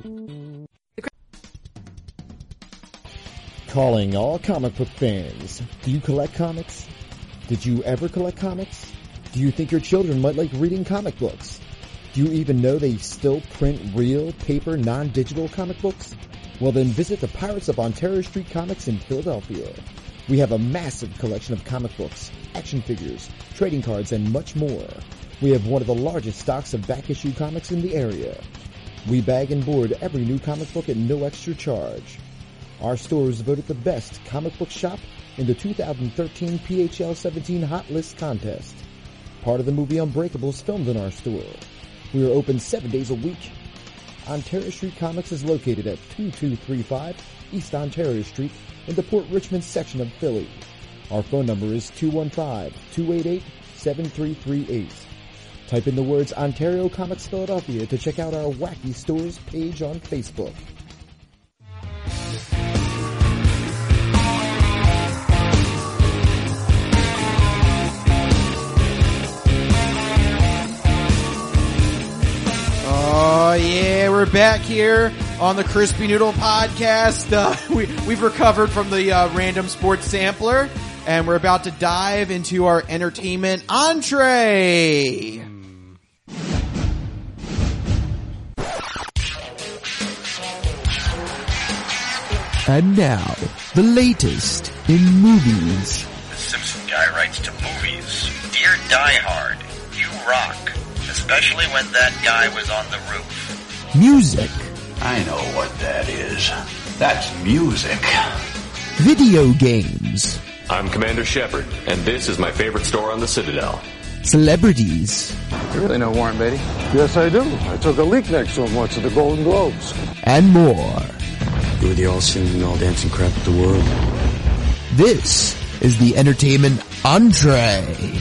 Calling all comic book fans. Do you collect comics? Did you ever collect comics? Do you think your children might like reading comic books? Do you even know they still print real, paper, non-digital comic books? Well then visit the Pirates of Ontario Street Comics in Philadelphia. We have a massive collection of comic books, action figures, trading cards, and much more. We have one of the largest stocks of back-issue comics in the area. We bag and board every new comic book at no extra charge. Our store is voted the best comic book shop in the 2013 PHL 17 Hot List contest. Part of the movie Unbreakable is filmed in our store. We are open 7 days a week. Ontario Street Comics is located at 2235 East Ontario Street in the Port Richmond section of Philly. Our phone number is 215-288-7338. Type in the words Ontario Comics Philadelphia to check out our Wacky Stores page on Facebook. Oh yeah, we're back here on the Crispy Noodle Podcast. We've recovered from the random sports sampler, and we're about to dive into our entertainment entree. And now, the latest in movies. The Simpson guy writes to movies. Dear Die Hard, you rock, especially when that guy was on the roof. Music. I know what that is. That's music. Video games. I'm Commander Shepard, and this is my favorite store on the Citadel. Celebrities. You really know Warren Beatty? Yes, I do. I took a leak next to him once at the Golden Globes. And more. You were the all-singing, all-dancing crap of the world. This is the Entertainment Entree.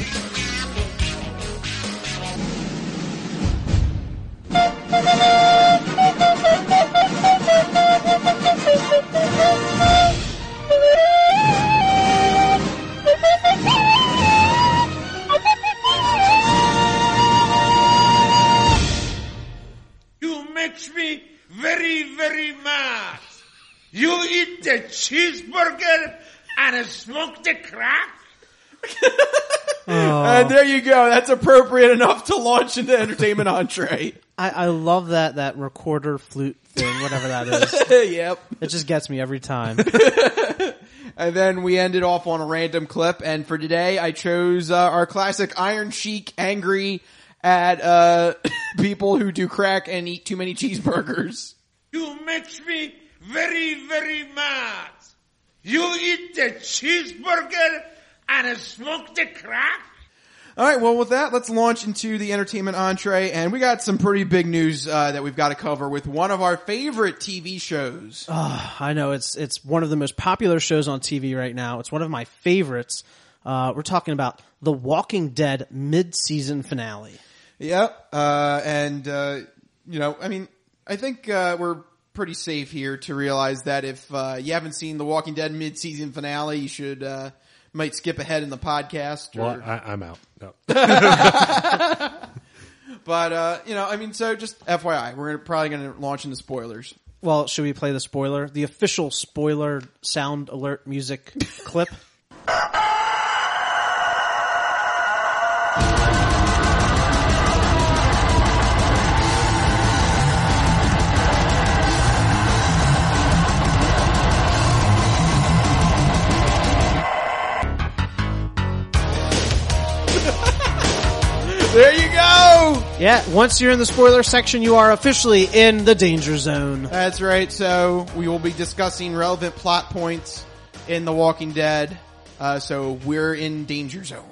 You makes me very, very mad. You eat the cheeseburger and smoke the crack? And there you go. That's appropriate enough to launch into Entertainment Entree. I love that recorder flute thing, whatever that is. Yep. It just gets me every time. And then we ended off on a random clip, and for today I chose our classic Iron Sheik angry at people who do crack and eat too many cheeseburgers. You makes me very, very mad. You eat the cheeseburger and smoke the crack? Alright, well with that, let's launch into the Entertainment Entree, and we got some pretty big news that we've got to cover with one of our favorite TV shows. I know, it's one of the most popular shows on TV right now. It's one of my favorites. We're talking about The Walking Dead mid-season finale. Yep, and you know, I mean, I think we're pretty safe here to realize that if you haven't seen The Walking Dead mid-season finale, you should might skip ahead in the podcast. Well, I'm out. No. But you know, I mean, so just FYI, we're probably going to launch into spoilers. Well, should we play the spoiler? The official spoiler sound alert music clip? There you go! Yeah, once you're in the spoiler section, you are officially in the danger zone. That's right, so we will be discussing relevant plot points in The Walking Dead, so we're in danger zone.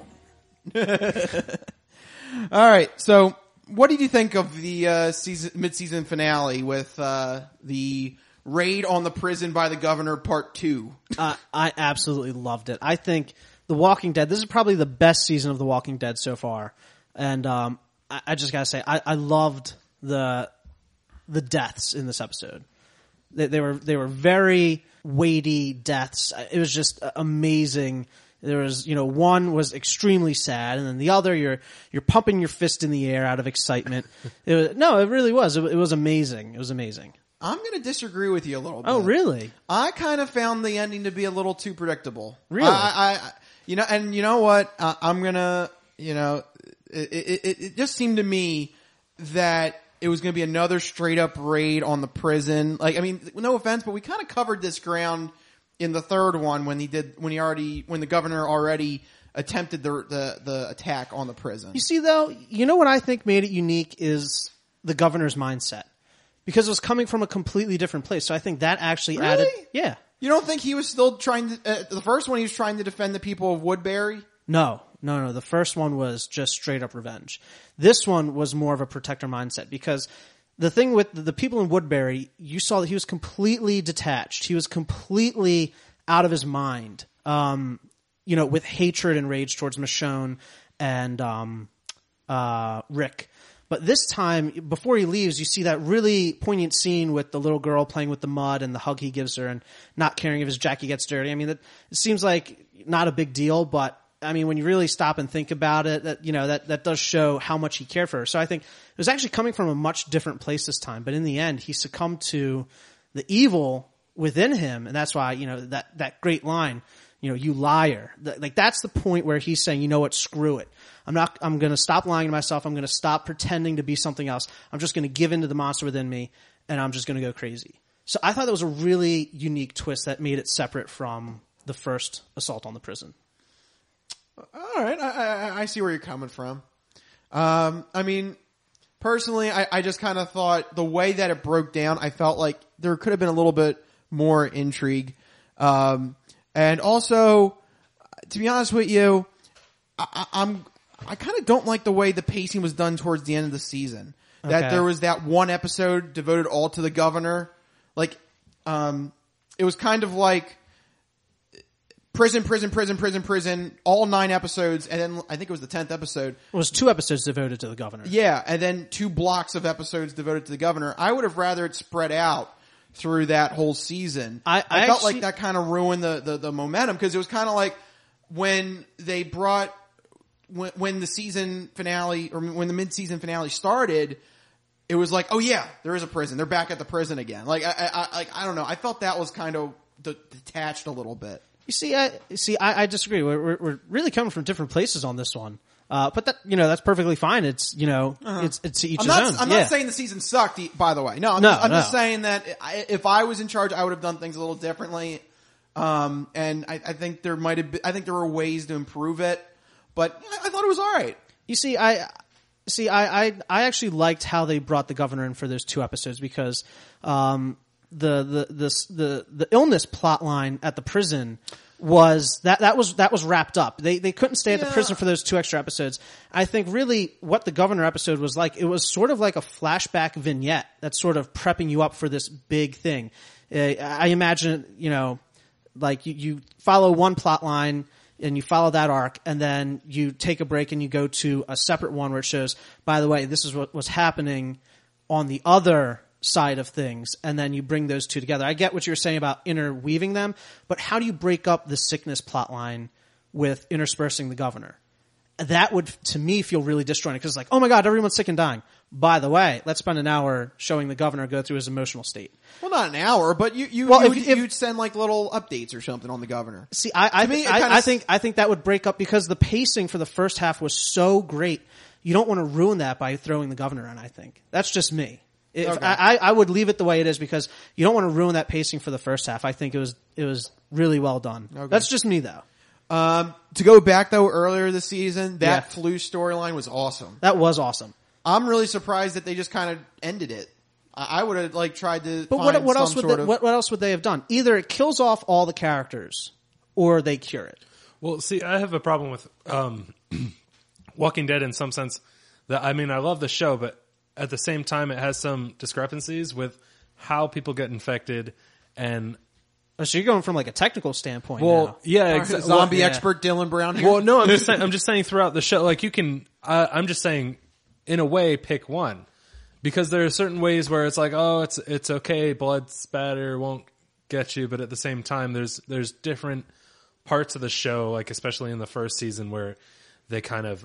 Alright, so what did you think of the mid-season finale with the raid on the prison by the governor part 2? I absolutely loved it. I think The Walking Dead, this is probably the best season of The Walking Dead so far. And I just gotta say, I loved the deaths in this episode. They were very weighty deaths. It was just amazing. There was, you know, one was extremely sad, and then the other, you're pumping your fist in the air out of excitement. It really was. It was amazing. It was amazing. I'm going to disagree with you a little bit. Oh, really? I kind of found the ending to be a little too predictable. Really? You know, and you know what? I'm going to, you know, it just seemed to me that it was going to be another straight up raid on the prison. Like, I mean, no offense, but we kind of covered this ground in the third one when the governor already attempted the attack on the prison. You see though, you know what I think made it unique is the governor's mindset. Because it was coming from a completely different place. So I think that actually added, yeah. You don't think he was still trying to, the first one he was trying to defend the people of Woodbury? No. The first one was just straight up revenge. This one was more of a protector mindset because the thing with the people in Woodbury, you saw that he was completely detached. He was completely out of his mind. You know, with hatred and rage towards Michonne and Rick. But this time, before he leaves, you see that really poignant scene with the little girl playing with the mud and the hug he gives her and not caring if his jacket gets dirty. I mean, it seems like not a big deal, but I mean, when you really stop and think about it, that does show how much he cared for her. So I think it was actually coming from a much different place this time. But in the end, he succumbed to the evil within him. And that's why, you know, that great line, you know, you liar. Like that's the point where he's saying, you know what, screw it. I'm going to stop lying to myself. I'm going to stop pretending to be something else. I'm just going to give in to the monster within me and I'm just going to go crazy. So I thought that was a really unique twist that made it separate from the first assault on the prison. All right. I see where you're coming from. I mean, personally, I just kind of thought the way that it broke down, I felt like there could have been a little bit more intrigue. And also, to be honest with you, I kind of don't like the way the pacing was done towards the end of the season. That there was that one episode devoted all to the governor. Like, it was kind of like prison, all 9 episodes, and then I think it was the 10th episode. It was 2 episodes devoted to the governor. Yeah, and then 2 blocks of episodes devoted to the governor. I would have rather it spread out through that whole season. I felt actually, like that kind of ruined the momentum, because it was kind of like when they brought when the season finale, or when the mid-season finale started, it was like, oh yeah, there is a prison. They're back at the prison again. Like, I don't know. I felt that was kind of detached a little bit. You see, I disagree. We're really coming from different places on this one. But that, that's perfectly fine. It's, it's to each his own. I'm not saying the season sucked, by the way. No, I'm just saying that if I was in charge, I would have done things a little differently. And I think there were ways to improve it, but I thought it was alright. You see, I actually liked how they brought the governor in for those 2 episodes, because, the illness plot line at the prison was that was wrapped up. They couldn't stay at the prison for those 2 extra episodes. I think really what the governor episode was like, it was sort of like a flashback vignette that's sort of prepping you up for this big thing. I imagine, like you follow one plot line and you follow that arc, and then you take a break and you go to a separate one where it shows, by the way, this is what was happening on the other side of things, and then you bring those 2 together. I get what you're saying about interweaving them, but how do you break up the sickness plot line with interspersing the governor? That would, to me, feel really disjointed, because it's like, oh my god, everyone's sick and dying. By the way, let's spend an hour showing the governor go through his emotional state. Well, not an hour, but you'd send like little updates or something on the governor. See, I think that would break up, because the pacing for the first half was so great. You don't want to ruin that by throwing the governor in, I think. That's just me. I would leave it the way it is, because you don't want to ruin that pacing for the first half. I think it was really well done. Okay. That's just me, though. To go back though, earlier this season, that flu storyline was awesome. That was awesome. I'm really surprised that they just kind of ended it. I would have tried to. But what else would they have done? Either it kills off all the characters, or they cure it. Well, see, I have a problem with Walking Dead in some sense. That I love the show, but at the same time, it has some discrepancies with how people get infected. And so you're going from like a technical standpoint. Well, now. Yeah, exactly. Zombie expert Dylan Brown here. Well, no, I'm just saying throughout the show, like you can. I'm just saying, in a way, pick one, because there are certain ways where it's like, oh, it's okay, blood spatter won't get you, but at the same time, there's different parts of the show, like especially in the first season, where they kind of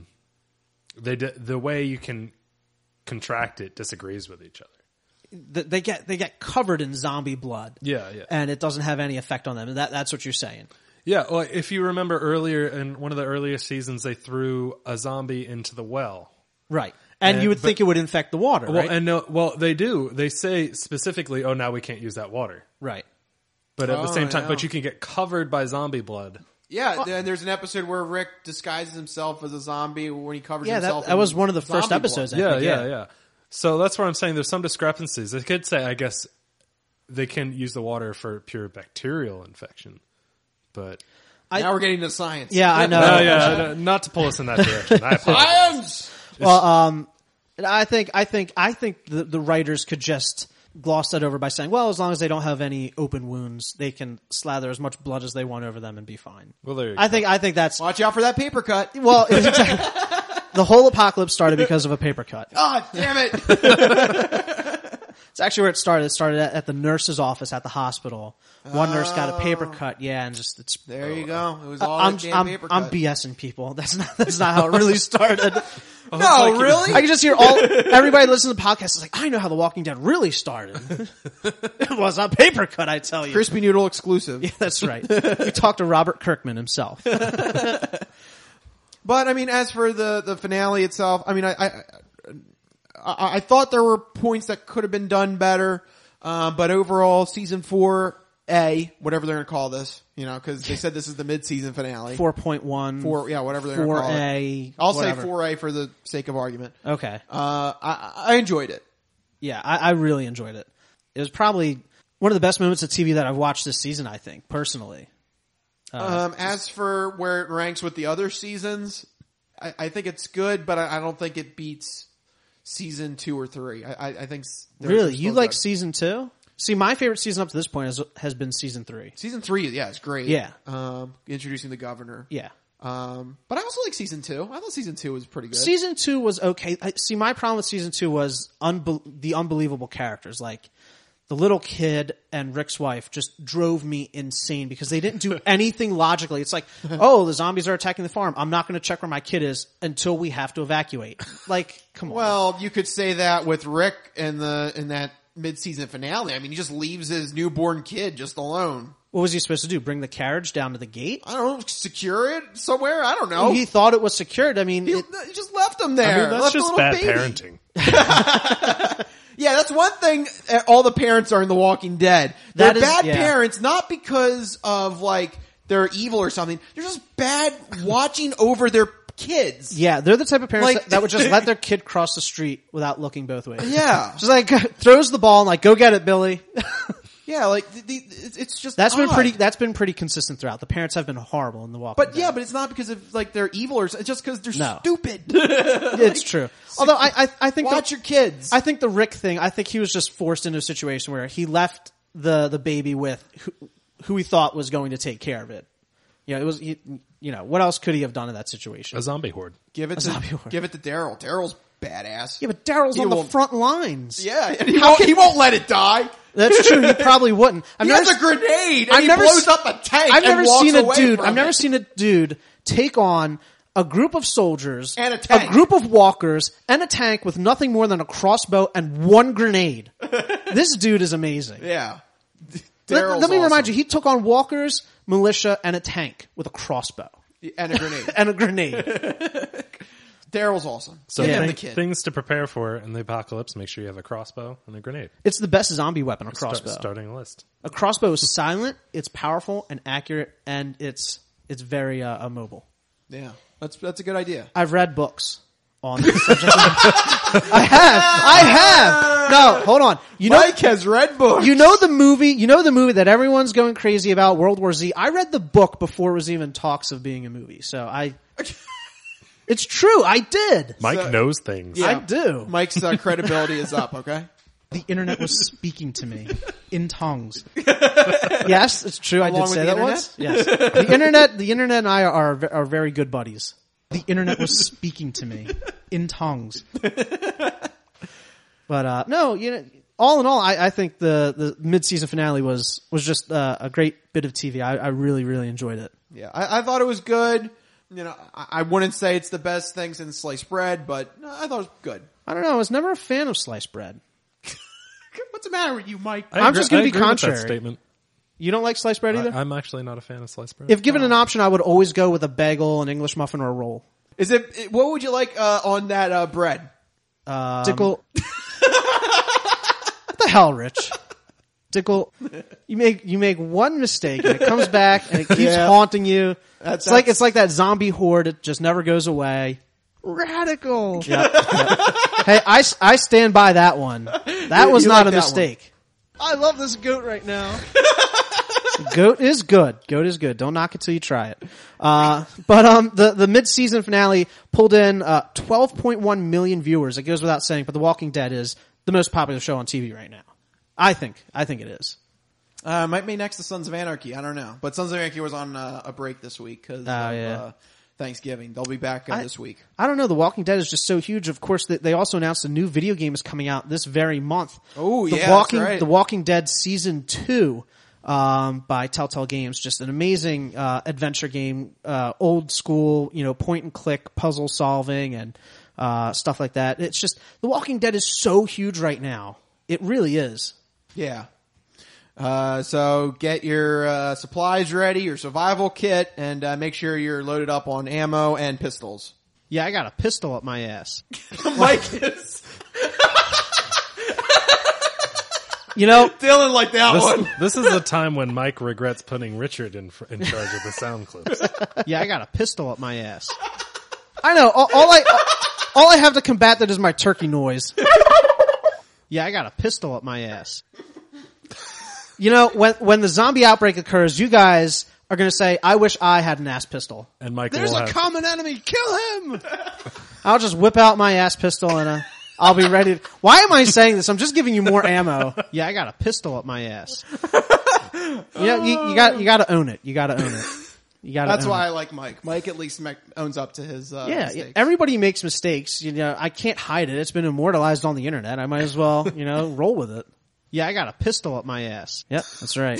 the way you can contract it disagrees with each other. They get covered in zombie blood. Yeah. And it doesn't have any effect on them. And that's what you're saying. Yeah, well, if you remember earlier in one of the earlier seasons, they threw a zombie into the well. Right. And you would think it would infect the water, right? They do. They say specifically, oh, now we can't use that water. Right. But at the same time, but you can get covered by zombie blood. Yeah, and there's an episode where Rick disguises himself as a zombie when he covers himself. That was one of the first episodes. Yeah. So that's where I'm saying there's some discrepancies. They could say, I guess, they can use the water for pure bacterial infection, but now we're getting to science. Yeah, I know. Not to pull us in that direction. I Science. Well, I think the writers could just gloss that over by saying, well, as long as they don't have any open wounds, they can slather as much blood as they want over them and be fine. Well, there you go. I think that's... Watch out for that paper cut. Well, the whole apocalypse started because of a paper cut. Oh, damn it. It's actually where it started. It started at the nurse's office at the hospital. One nurse got a paper cut, and just there you go. It was all paper cut. I'm BSing people. That's not how it really started. No, really? I can just hear everybody listening to the podcast is like, I know how The Walking Dead really started. It was a paper cut, I tell you. Crispy Noodle exclusive. Yeah, that's right. We talked to Robert Kirkman himself. But as for the finale itself, I thought there were points that could have been done better, but overall, season 4 whatever they're going to call this, because they said this is the mid-season finale. 4.1. Whatever they're going to call it. 4A. I'll whatever. say 4A for the sake of argument. Okay. I enjoyed it. Yeah, I really enjoyed it. It was probably one of the best moments of TV that I've watched this season, I think, personally. As for where it ranks with the other seasons, I think it's good, but I don't think it beats season 2 or 3. I think. Really? You like season 2? See, my favorite season up to this point has been season 3. Season 3, yeah, it's great. Yeah. Introducing the governor. Yeah. But I also like season 2. I thought season 2 was pretty good. Season 2 was okay. See, my problem with season 2 was the unbelievable characters. Like, the little kid and Rick's wife just drove me insane because they didn't do anything logically. It's like, oh, the zombies are attacking the farm. I'm not going to check where my kid is until we have to evacuate. Like, come on. Well, you could say that with Rick in that mid-season finale. I mean, he just leaves his newborn kid just alone. What was he supposed to do? Bring the carriage down to the gate? I don't know. Secure it somewhere? I don't know. He thought it was secured. I mean, he just left him there. I mean, that's just bad parenting. Yeah, that's one thing all the parents are in The Walking Dead. They're bad parents, not because of like they're evil or something. They're just bad watching over their kids. Yeah, they're the type of parents that would just let their kid cross the street without looking both ways. Yeah. Just like throws the ball and like, go get it, Billy. Yeah, like it's just that's been pretty consistent throughout. The parents have been horrible in The Walking Dead. Yeah, but it's not because of like they're evil or it's just because they're stupid. It's true. Although I think watch your kids. I think the Rick thing. I think he was just forced into a situation where he left the baby with who he thought was going to take care of it. It was what else could he have done in that situation? A zombie horde. Give it to Daryl. Daryl's badass. Yeah, but Daryl's on the front lines. Yeah, and he won't let it die. That's true. He probably wouldn't. He has a grenade and he blows up a tank. I've never seen a dude take on a group of soldiers and a tank, a group of walkers, and a tank with nothing more than a crossbow and one grenade. This dude is amazing. Yeah. Let me remind you, he took on walkers, militia, and a tank with a crossbow and a grenade. and a grenade. Daryl's awesome. So things to prepare for in the apocalypse, make sure you have a crossbow and a grenade. It's the best zombie weapon, a crossbow. Starting a list. A crossbow is silent, it's powerful and accurate, and it's very mobile. Yeah, that's a good idea. I've read books on the subject. I have. No, hold on. Mike has read books. You know the movie that everyone's going crazy about, World War Z. I read the book before it was even talks of being a movie. So it's true. I did. Mike knows things. Yeah, I do. Mike's credibility is up. Okay. The internet was speaking to me in tongues. Yes, it's true. Along I did say that internet? once. Yes. The internet and I are very good buddies. The internet was speaking to me in tongues. But no, all in all, I think the mid-season finale was just a great bit of TV. I really, really enjoyed it. Yeah, I thought it was good. I wouldn't say it's the best thing since sliced bread, but I thought it was good. I don't know. I was never a fan of sliced bread. What's the matter with you, Mike? I'm just going to be contrary. With that statement. You don't like sliced bread either? I'm actually not a fan of sliced bread. If given an option, I would always go with a bagel, an English muffin, or a roll. What would you like on that bread? Dickel. What the hell, Rich? Dickel, you make one mistake and it comes back and it keeps haunting you. It's like that zombie horde. It just never goes away. Radical. Yep. Hey, I stand by that one. That was not a mistake. I love this goat right now. Goat is good. Goat is good. Don't knock it till you try it. But the mid-season finale pulled in 12.1 million viewers. It goes without saying, but The Walking Dead is the most popular show on TV right now. I think it is. Might be next to Sons of Anarchy. I don't know. But Sons of Anarchy was on a break this week because of Thanksgiving. They'll be back this week. I don't know. The Walking Dead is just so huge. Of course, they also announced a new video game is coming out this very month. Oh, yeah, that's right. The Walking Dead Season 2 by Telltale Games. Just an amazing adventure game, old school, point and click puzzle solving and stuff like that. It's just The Walking Dead is so huge right now. It really is. Yeah. So get your supplies ready, your survival kit, and make sure you're loaded up on ammo and pistols. Yeah, I got a pistol up my ass. Mike is. You know, Dylan liked that one. This is the time when Mike regrets putting Richard in charge of the sound clips. Yeah, I got a pistol up my ass. I know. All I have to combat that is my turkey noise. Yeah, I got a pistol up my ass. You know, when the zombie outbreak occurs, you guys are going to say, "I wish I had an ass pistol." And Michael There's a common enemy. Kill him. I'll just whip out my ass pistol and I'll be ready. Why am I saying this? I'm just giving you more ammo. Yeah, I got a pistol up my ass. You got to own it. You got to own it. You got. That's why I like Mike. Mike at least owns up to his mistakes. Everybody makes mistakes. You know, I can't hide it. It's been immortalized on the internet. I might as well, roll with it. Yeah, I got a pistol up my ass. Yep, that's right.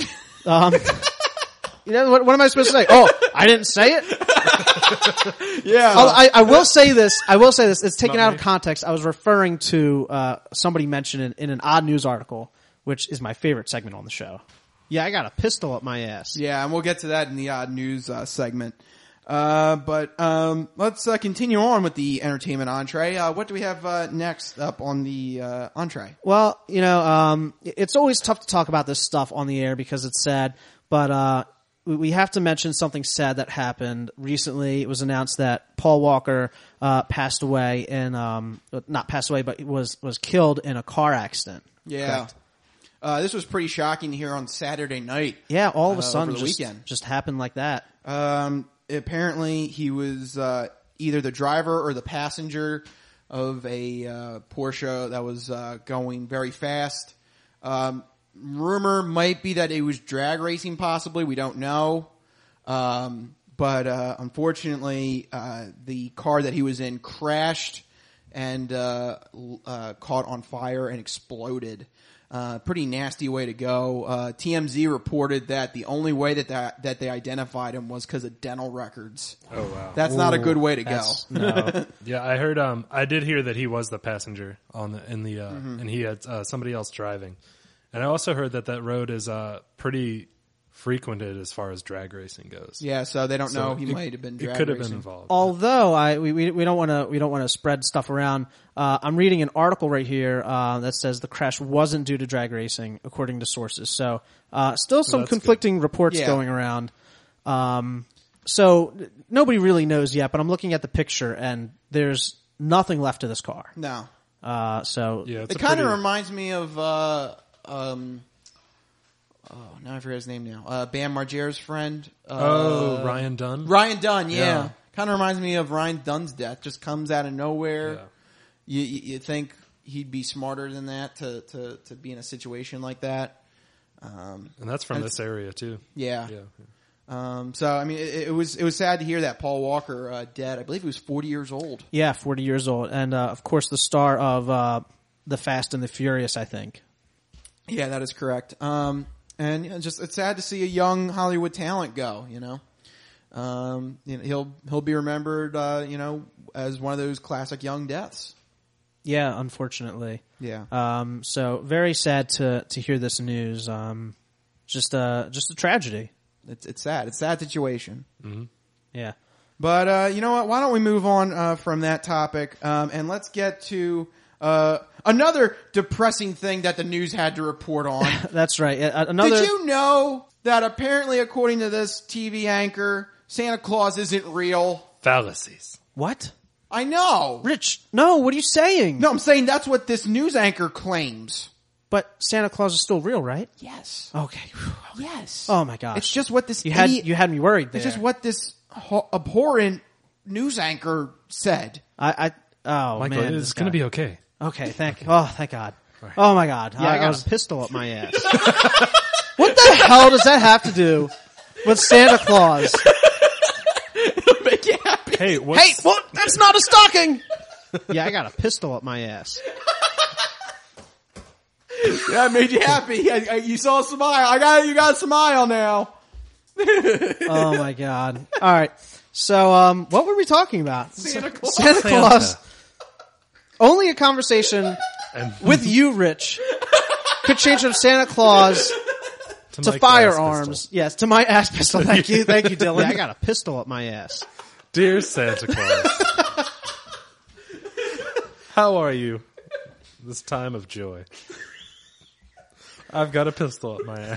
What am I supposed to say? Oh, I didn't say it? Yeah. I will say this. It's taken out of context. I was referring to somebody mentioned in an odd news article, which is my favorite segment on the show. Yeah, I got a pistol up my ass. Yeah, and we'll get to that in the odd news segment. But let's continue on with the entertainment entree. What do we have next up on the entree? Well, it's always tough to talk about this stuff on the air because it's sad, but we have to mention something sad that happened recently. It was announced that Paul Walker passed away not passed away, but was killed in a car accident. Yeah. Correct? This was pretty shocking to hear on Saturday night. Yeah, all of a sudden, over the weekend. Just happened like that. Apparently he was either the driver or the passenger of a Porsche that was going very fast. Rumor might be that it was drag racing possibly. We don't know. But unfortunately, the car that he was in crashed and caught on fire and exploded. Pretty nasty way to go. TMZ reported that the only way that they identified him was because of dental records. Oh wow, that's not a good way to go. No. Yeah, I heard. I did hear that he was the passenger and he had somebody else driving. And I also heard that road is pretty frequented as far as drag racing goes. Yeah, so they don't know he might have been drag racing. It could have been involved. Although we don't want to spread stuff around. I'm reading an article right here that says the crash wasn't due to drag racing, according to sources. So still some conflicting reports going around. So nobody really knows yet. But I'm looking at the picture, and there's nothing left of this car. No. So yeah, it kind of reminds me of now I forget his name now. Bam Margera's friend. Ryan Dunn? Ryan Dunn, yeah. Kind of reminds me of Ryan Dunn's death. Just comes out of nowhere. Yeah. You think he'd be smarter than that to be in a situation like that. And that's from this area too. Yeah. So I mean, it was sad to hear that Paul Walker dead. I believe he was 40 years old. Yeah, 40 years old, and of course the star of The Fast and the Furious, I think. Yeah, that is correct. And it's sad to see a young Hollywood talent go. He'll be remembered, as one of those classic young deaths. Yeah, unfortunately. Yeah. So very sad to hear this news. Just a tragedy. It's sad. It's a sad situation. Mm-hmm. Yeah. But you know what? Why don't we move on from that topic and let's get to another depressing thing that the news had to report on. That's right. Did you know that apparently, according to this TV anchor, Santa Claus isn't real? Fallacies. What? I know. Rich, no, what are you saying? No, I'm saying that's what this news anchor claims. But Santa Claus is still real, right? Yes. Okay. Yes. Oh my gosh. It's just what this you had me worried there. It's just what this abhorrent news anchor said. Michael, man, it's going to be okay. Okay, thank God. Right. Oh my God. Yeah, I got a pistol up my ass. What the hell does that have to do with Santa Claus? It'll make you happy. Hey, what? That's not a stocking! Yeah, I got a pistol up my ass. Yeah, it made you happy. You saw a smile. You got a smile now. Oh my God. Alright. So, what were we talking about? Santa Claus. Santa Claus. Only a conversation with you, Rich, could change from Santa Claus to firearms. Yes, to my ass pistol. Thank you, Dylan. Yeah, I got a pistol up my ass. Dear Santa Claus, how are you this time of joy? I've got a pistol up my ass.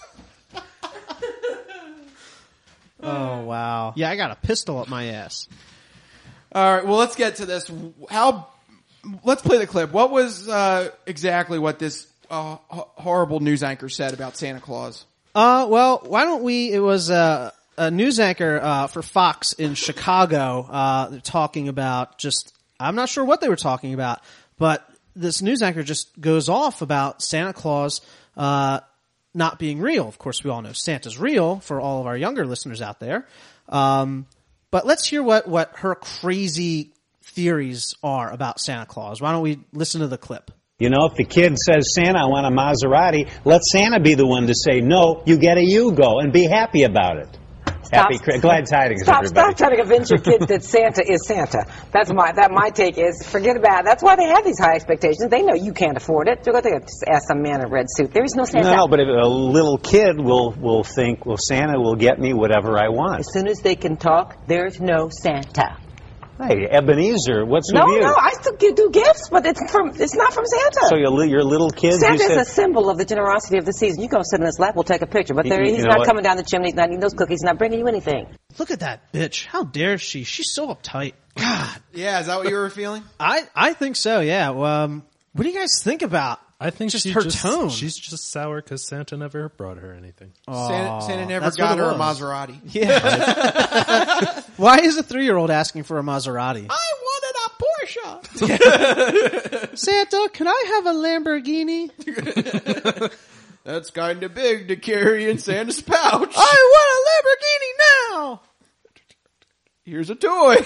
Oh, wow. Yeah, I got a pistol up my ass. All right, well, let's get to this. Let's play the clip. What was exactly what this horrible news anchor said about Santa Claus? Well, why don't we? It was a news anchor for Fox in Chicago talking about I'm not sure what they were talking about, but this news anchor just goes off about Santa Claus not being real. Of course, we all know Santa's real for all of our younger listeners out there. But let's hear what her crazy theories are about Santa Claus. Why don't we listen to the clip? You know, if the kid says, Santa, I want a Maserati, let Santa be the one to say, no, you get a Yugo, and be happy about it. Glad tidings, everybody. Stop trying to convince your kids that Santa is Santa. That's my take is, forget about it. That's why they have these high expectations. They know you can't afford it. They're going to ask some man in a red suit. There is no Santa. No, but if a little kid will think, well, Santa will get me whatever I want. As soon as they can talk, there's no Santa. Hey, Ebenezer, what's with you? No, I still do gifts, but it's not from Santa. So your little kids... Santa's a symbol of the generosity of the season. You go sit in his lap, we'll take a picture. But he's not coming down the chimney, he's not eating those cookies, he's not bringing you anything. Look at that bitch. How dare she? She's so uptight. God. Yeah, is that what you were feeling? I think so, yeah. What do you guys think about I think her tone? She's just sour because Santa never brought her anything. Santa never got her a Maserati. Yeah. Why is a 3-year-old asking for a Maserati? I wanted a Porsche. Santa, can I have a Lamborghini? That's kind of big to carry in Santa's pouch. I want a Lamborghini now. Here's a toy.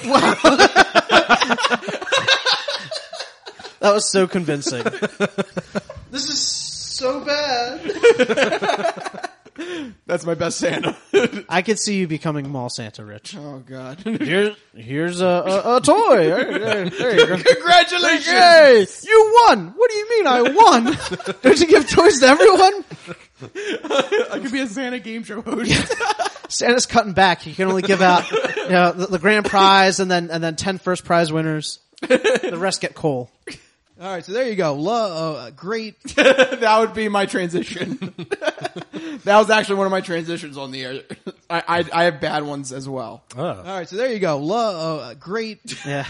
That was so convincing. This is so bad. That's my best Santa. I could see you becoming mall Santa, Rich. Oh, God. Here's a toy. There you go. Congratulations. Yay! You won. What do you mean I won? Don't you give toys to everyone? I could be a Santa game show host. Santa's cutting back. He can only give out the grand prize and then 10 first prize winners. The rest get coal. All right, so there you go. Great. That would be my transition. That was actually one of my transitions on the air. I have bad ones as well. Oh. All right, so there you go. Great. Yeah.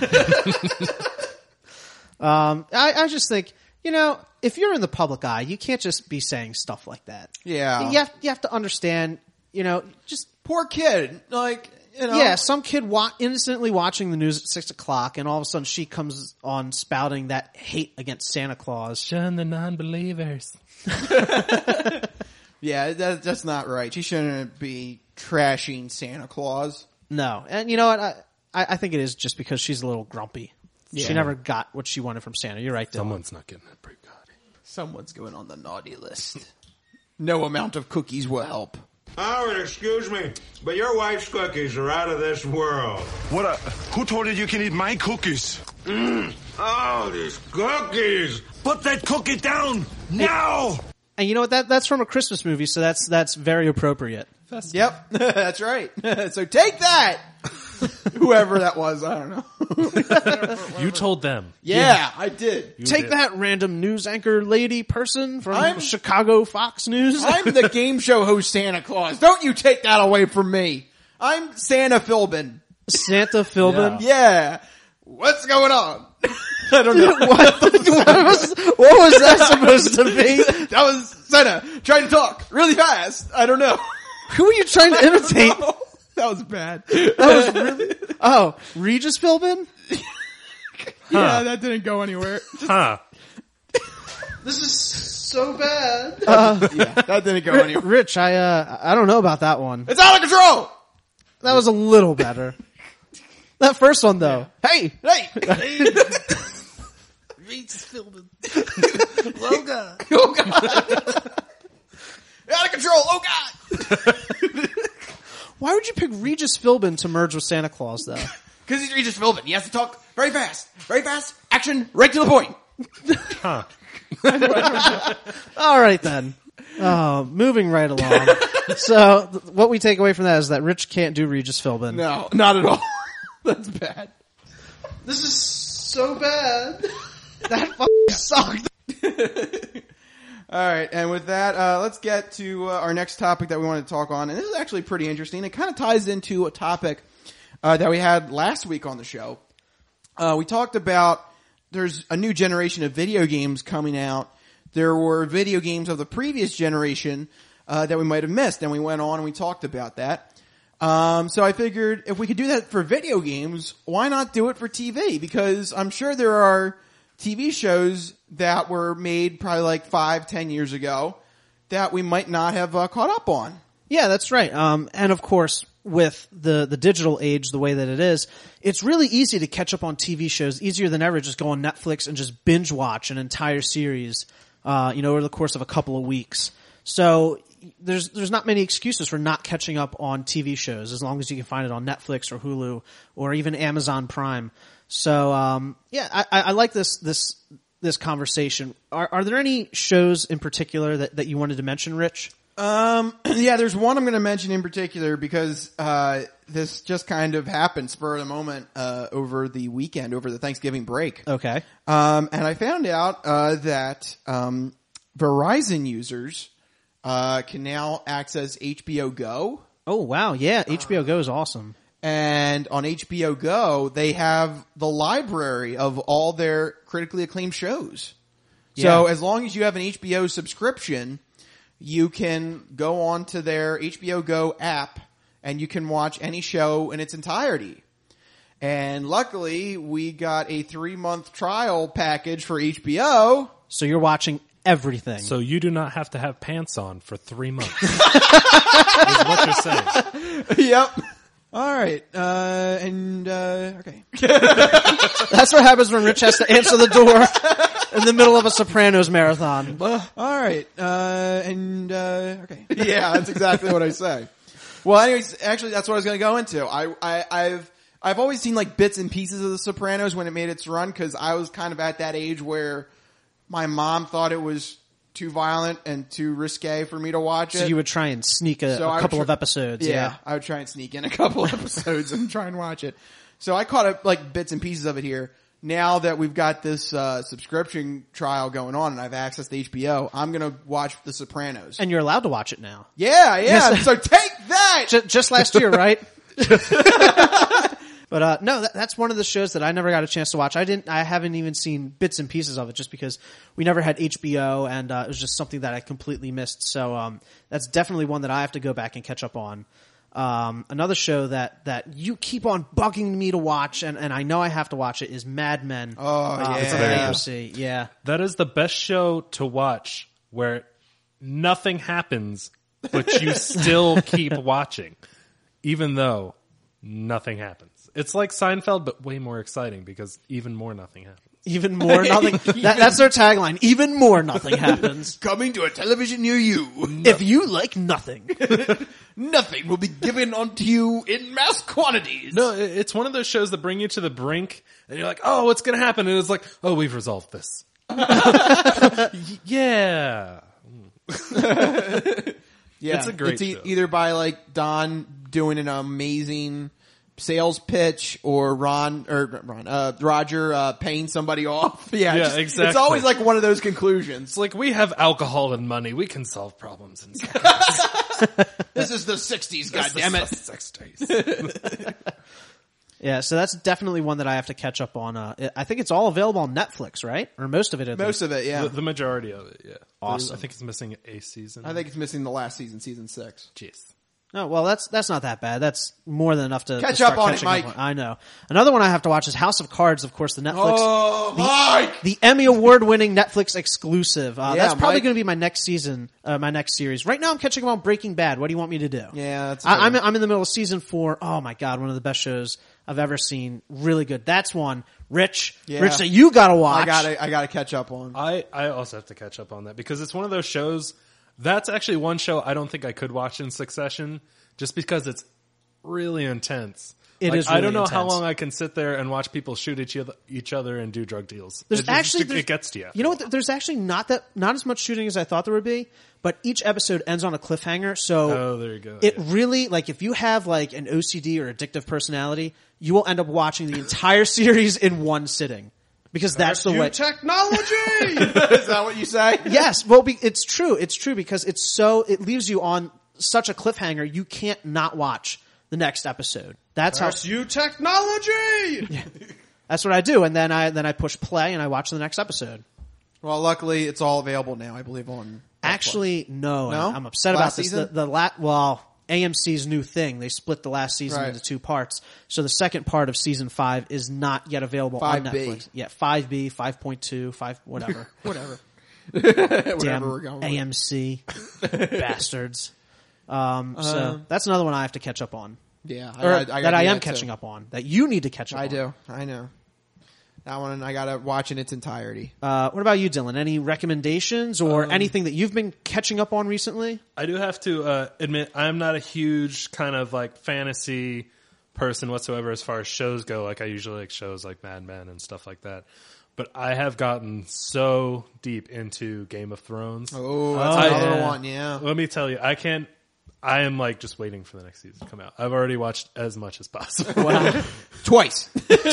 I just think, if you're in the public eye, you can't just be saying stuff like that. Yeah. You have to understand, just poor kid. Yeah, some kid innocently watching the news at 6 o'clock, and all of a sudden she comes on spouting that hate against Santa Claus. Shun the non-believers. Yeah, that's not right. She shouldn't be trashing Santa Claus. No, and you know what? I think it is just because she's a little grumpy. Yeah. She never got what she wanted from Santa. You're right, Dylan. Someone's not getting that Bugatti. Someone's going on the naughty list. No amount of cookies will help. Howard, excuse me, but your wife's cookies are out of this world. Who told you can eat my cookies? Oh, these cookies! Put that cookie down now! And you know what? That's from a Christmas movie, so that's very appropriate. Yep, that's right. So take that! Whoever that was, I don't know. You told them. Yeah, I did. Take that, random news anchor lady person from Chicago Fox News. I'm the game show host Santa Claus. Don't you take that away from me. I'm Santa Philbin. Santa Philbin? Yeah. What's going on? I don't know. What was that supposed to be? That was Santa trying to talk really fast. I don't know. Who are you trying to imitate? That was bad. That was really... Oh, Regis Philbin? Yeah, that didn't go anywhere. This is so bad. Yeah, that didn't go anywhere. Rich, I don't know about that one. It's out of control! That was a little better. That first one, though. Hey! Regis Philbin. Oh, God. Oh, God. Out of control! Oh, God! Why would you pick Regis Philbin to merge with Santa Claus, though? Because he's Regis Philbin. He has to talk very fast. Very fast. Action. Right to the point. All right, then. Moving right along. So, what we take away from that is that Rich can't do Regis Philbin. No, not at all. That's bad. This is so bad. That fucking sucked. All right, and with that, let's get to our next topic that we want to talk on, and this is actually pretty interesting. It kind of ties into a topic that we had last week on the show. We talked about there's a new generation of video games coming out. There were video games of the previous generation that we might have missed, and we went on and we talked about that. So I figured if we could do that for video games, why not do it for TV? Because I'm sure there are TV shows that were made probably like 5-10 years ago that we might not have caught up on. Yeah, that's right. And of course, with the digital age the way that it is, it's really easy to catch up on TV shows, easier than ever. Just go on Netflix and just binge watch an entire series, over the course of a couple of weeks. So there's not many excuses for not catching up on TV shows as long as you can find it on Netflix or Hulu or even Amazon Prime. So I like this conversation. Are there any shows in particular that you wanted to mention, Rich? Yeah, there's one I'm going to mention in particular because this just kind of happened spur of the moment over the weekend, over the Thanksgiving break. Okay. And I found out that Verizon users can now access HBO Go. Oh, wow. Yeah, HBO Go is awesome. And on HBO Go, they have the library of all their critically acclaimed shows. Yeah. So as long as you have an HBO subscription, you can go on to their HBO Go app and you can watch any show in its entirety. And luckily, we got a 3-month trial package for HBO. So you're watching everything. So you do not have to have pants on for 3 months. Is what you're saying. Yep. All right. Okay. That's what happens when Rich has to answer the door in the middle of a Sopranos marathon. All right. Okay. Yeah, that's exactly what I say. Well, anyways, actually, that's what I was going to go into. I've always seen like bits and pieces of The Sopranos when it made its run because I was kind of at that age where my mom thought it was too violent and too risque for me to watch it. So you would try and sneak a couple of episodes. Yeah, I would try and sneak in a couple of episodes and try and watch it. So I caught up like bits and pieces of it here. Now that we've got this subscription trial going on and I've accessed to HBO, I'm going to watch The Sopranos. And you're allowed to watch it now. Yeah. Yes. So take that! Just last year, right? But no, that's one of the shows that I never got a chance to watch. I haven't even seen bits and pieces of it just because we never had HBO and it was just something that I completely missed. So that's definitely one that I have to go back and catch up on. Another show that you keep on bugging me to watch and I know I have to watch it is Mad Men. Oh, yeah. AMC. Yeah. That is the best show to watch where nothing happens, but you still keep watching, even though nothing happens. It's like Seinfeld, but way more exciting because even more nothing happens. Even more nothing. That's their tagline. Even more nothing happens. Coming to a television near you. If you like nothing. Nothing will be given onto you in mass quantities. No, it's one of those shows that bring you to the brink and you're like, oh, what's going to happen? And it's like, oh, we've resolved this. Yeah. Yeah. It's a great show. Either by like Don doing an amazing sales pitch or Roger paying somebody off. Yeah, exactly. It's always like one of those conclusions. It's like, we have alcohol and money. We can solve problems in seconds. This is the 60s, goddammit. 60s. Yeah, so that's definitely one that I have to catch up on. I think it's all available on Netflix, right? Or most of it. Most of it, yeah. The majority of it, yeah. Awesome. I think it's missing a season. I think it's missing the last season, season 6. Jeez. Oh, well, that's not that bad. That's more than enough to catch up on it, Mike. I know. Another one I have to watch is House of Cards, of course, the Netflix. Oh, Mike! The Emmy Award-winning Netflix exclusive. That's probably Mike. going to be my next season, my next series. Right now I'm catching up on Breaking Bad. What do you want me to do? Yeah, that's I'm in the middle of season 4. Oh my God, one of the best shows I've ever seen. Really good. That's one. Rich, that you gotta watch. I gotta catch up on. I also have to catch up on that because it's one of those shows. That's actually one show I don't think I could watch in succession. Just because it's really intense. It is really I don't know how intense. long I can sit there and watch people shoot each other and do drug deals. There's it gets to you. You know what? There's actually not as much shooting as I thought there would be, but each episode ends on a cliffhanger. So there you go. It really, like, if you have like an OCD or addictive personality, you will end up watching the entire series in one sitting. Because that's the way. Technology! Is that what you say? Yes. Well, it's true. It's true because it leaves you on such a cliffhanger. You can't not watch the next episode. That's Curse you technology! Yeah. That's what I do. And then I push play and I watch the next episode. Well, luckily it's all available now, I believe, on Actually, no. No? I'm upset Last about this. season? AMC's new thing. They split the last season into 2 parts. So the second part of season 5 is not yet available on 5B. Netflix. Yeah, 5B, 5.2, 5, whatever. Whatever. Damn we're going with. AMC. Bastards. So that's another one I have to catch up on. Yeah. I am catching up on. That you need to catch up on. I do. I know. That one I gotta watch in its entirety. What about you, Dylan? Any recommendations or anything that you've been catching up on recently? I do have to admit I'm not a huge kind of like fantasy person whatsoever as far as shows go. Like I usually like shows like Mad Men and stuff like that. But I have gotten so deep into Game of Thrones. Oh, that's another one, yeah. Let me tell you, I am like just waiting for the next season to come out. I've already watched as much as possible. Wow. Twice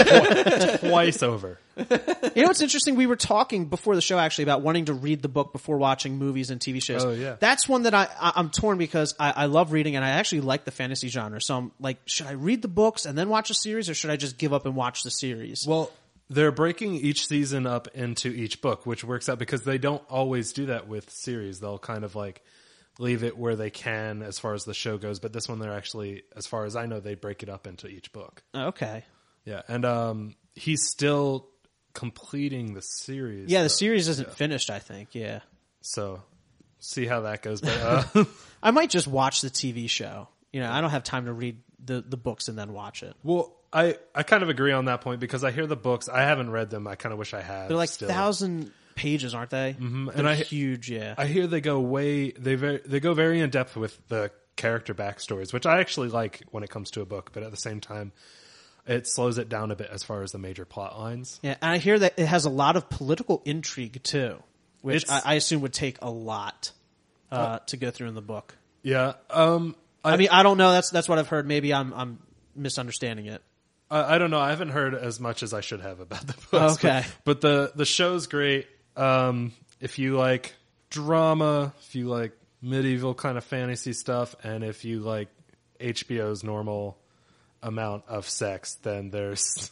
over. You know what's interesting? We were talking before the show actually about wanting to read the book before watching movies and TV shows. Oh, yeah. That's one that I'm torn because I love reading and I actually like the fantasy genre. So I'm like, should I read the books and then watch a series or should I just give up and watch the series? Well, they're breaking each season up into each book, which works out because they don't always do that with series. They'll kind of like leave it where they can as far as the show goes. But this one, they're actually, as far as I know, they break it up into each book. Okay. Yeah. And he's still completing the series. Yeah, the series isn't finished, I think. Yeah. So see how that goes. But I might just watch the TV show. You know, I don't have time to read the books and then watch it. Well, I kind of agree on that point because I hear the books. I haven't read them. I kind of wish I had. They're like still. 1,000 pages, aren't they? Mm-hmm. And huge, yeah. I hear they go they go very in depth with the character backstories, which I actually like when it comes to a book, but at the same time, it slows it down a bit as far as the major plot lines. Yeah, and I hear that it has a lot of political intrigue too, which I assume would take a lot to go through in the book. Yeah. I mean, I don't know. That's what I've heard. Maybe I'm misunderstanding it. I don't know. I haven't heard as much as I should have about the books. Okay. But the show's great. If you like drama, if you like medieval kind of fantasy stuff, and if you like HBO's normal amount of sex, then there's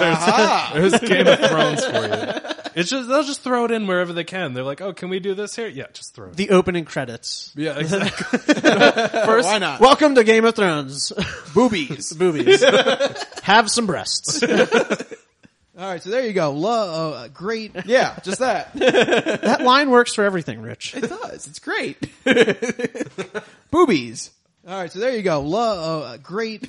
Game of Thrones for you. It's just they'll just throw it in wherever they can. They're like, oh, can we do this here? Yeah, just throw it. The opening credits. Yeah, exactly. First, why not? Welcome to Game of Thrones. Boobies. Have some breasts. All right, so there you go. Great. Yeah, just that. That line works for everything, Rich. It does. It's great. Boobies. All right, so there you go. Great.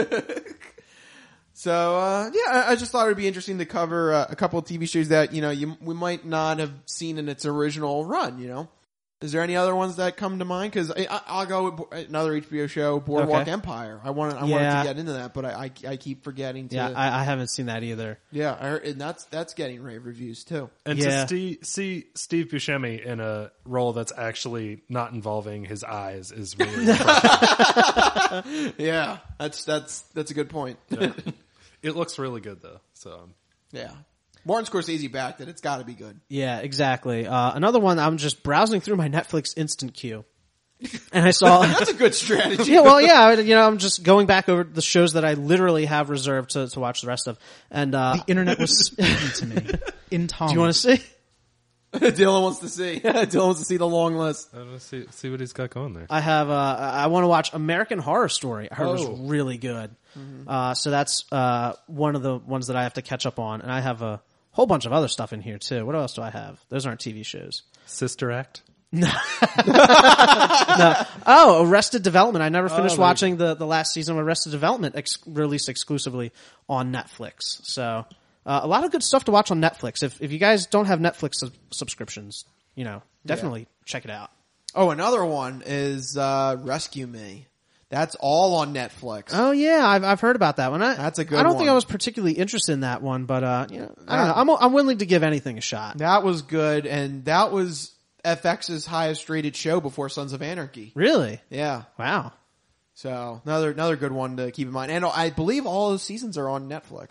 So, yeah, I just thought it would be interesting to cover a couple of TV shows that, we might not have seen in its original run, Is there any other ones that come to mind? Because I'll go with another HBO show, Boardwalk Empire. I wanted to get into that, but I keep forgetting to. Yeah, I haven't seen that either. Yeah, I heard, and that's getting rave reviews too. And to see Steve Buscemi in a role that's actually not involving his eyes is really impressive. Yeah, that's a good point. Yeah. It looks really good though. So yeah. Martin Scorsese backed it. It's got to be good. Yeah, exactly. Another one, I'm just browsing through my Netflix instant queue. And I saw... That's a good strategy. Yeah, well, yeah, I'm just going back over the shows that I literally have reserved to watch the rest of. And the internet was speaking to me in Tom. Do you want to see? Dylan wants to see. Dylan wants to see the long list. I want to see what he's got going there. I have, I want to watch American Horror Story. I heard it was really good. Mm-hmm. So that's, one of the ones that I have to catch up on. And I have a whole bunch of other stuff in here too. What else do I have? Those aren't TV shows. Sister Act? No. No. Oh, Arrested Development. I never finished watching the last season of Arrested Development released exclusively on Netflix. So, a lot of good stuff to watch on Netflix. If you guys don't have Netflix subscriptions, definitely check it out. Oh, another one is, Rescue Me. That's all on Netflix. Oh yeah, I've heard about that one. That's a good one. I don't think I was particularly interested in that one, but I don't know. I'm willing to give anything a shot. That was good, and that was FX's highest rated show before Sons of Anarchy. Really? Yeah. Wow. So another good one to keep in mind. And I believe all those seasons are on Netflix.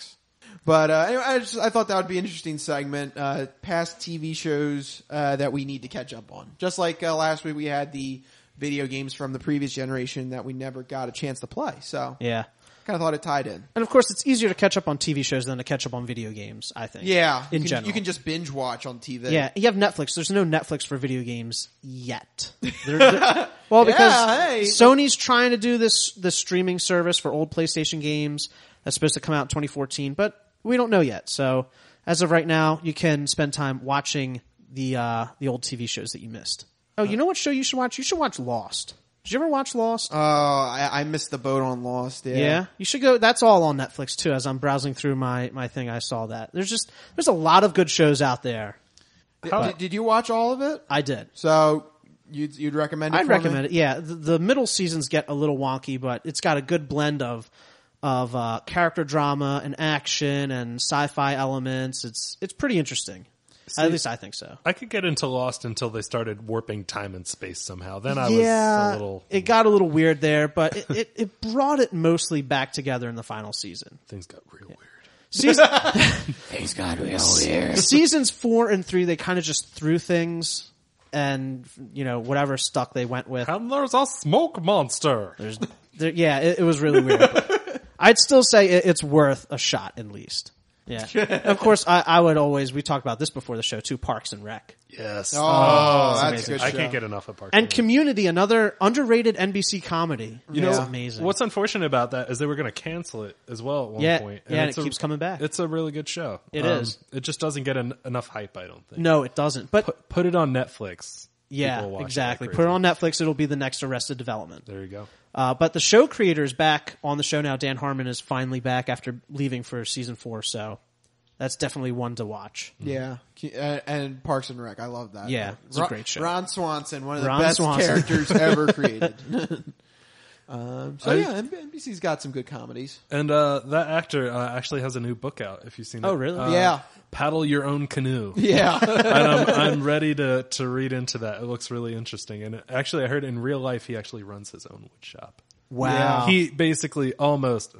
But anyway, I thought that would be an interesting segment. Past TV shows that we need to catch up on. Just like last week we had the video games from the previous generation that we never got a chance to play. So yeah, kind of thought it tied in. And of course, it's easier to catch up on TV shows than to catch up on video games, I think. Yeah, in general. You can just binge watch on TV. Yeah, you have Netflix. There's no Netflix for video games yet. Well, because Sony's trying to do this streaming service for old PlayStation games that's supposed to come out in 2014, but we don't know yet. So as of right now, you can spend time watching the old TV shows that you missed. Oh, you know what show you should watch? You should watch Lost. Did you ever watch Lost? Oh, I missed the boat on Lost. Yeah. You should go. That's all on Netflix too. As I'm browsing through my thing, I saw that. There's a lot of good shows out there. Did you watch all of it? I did. So you'd recommend it? I'd recommend it. Yeah. The middle seasons get a little wonky, but it's got a good blend of character drama and action and sci-fi elements. It's pretty interesting. At least I think so. I could get into Lost until they started warping time and space somehow. Then I was a little... It got a little weird there, but it brought it mostly back together in the final season. Things got real weird. Things got real weird. Seasons 4 and 3, they kind of just threw things and, whatever stuck they went with. And there's a smoke monster. It was really weird. I'd still say it's worth a shot at least. Yeah. Of course, I would always, we talked about this before the show too, Parks and Rec. Yes. Oh, that's a good show. I can't get enough of Parks and Community, another underrated NBC comedy. It's amazing. What's unfortunate about that is they were going to cancel it as well at one point. And it keeps coming back. It's a really good show. It is. It just doesn't get enough hype, I don't think. No, it doesn't. But put it on Netflix. Yeah, exactly. Put it on Netflix. It'll be the next Arrested Development. There you go. But the show creator's back on the show now. Dan Harmon is finally back after leaving for season 4, so that's definitely one to watch. Yeah. And Parks and Rec. I love that. Yeah, it's a great show. Ron Swanson, one of the best characters ever created. NBC's got some good comedies. And that actor actually has a new book out, if you've seen it. Oh, really? Yeah. Paddle Your Own Canoe. Yeah. And I'm ready to read into that. It looks really interesting. And actually, I heard in real life, he actually runs his own wood shop. Wow. He basically almost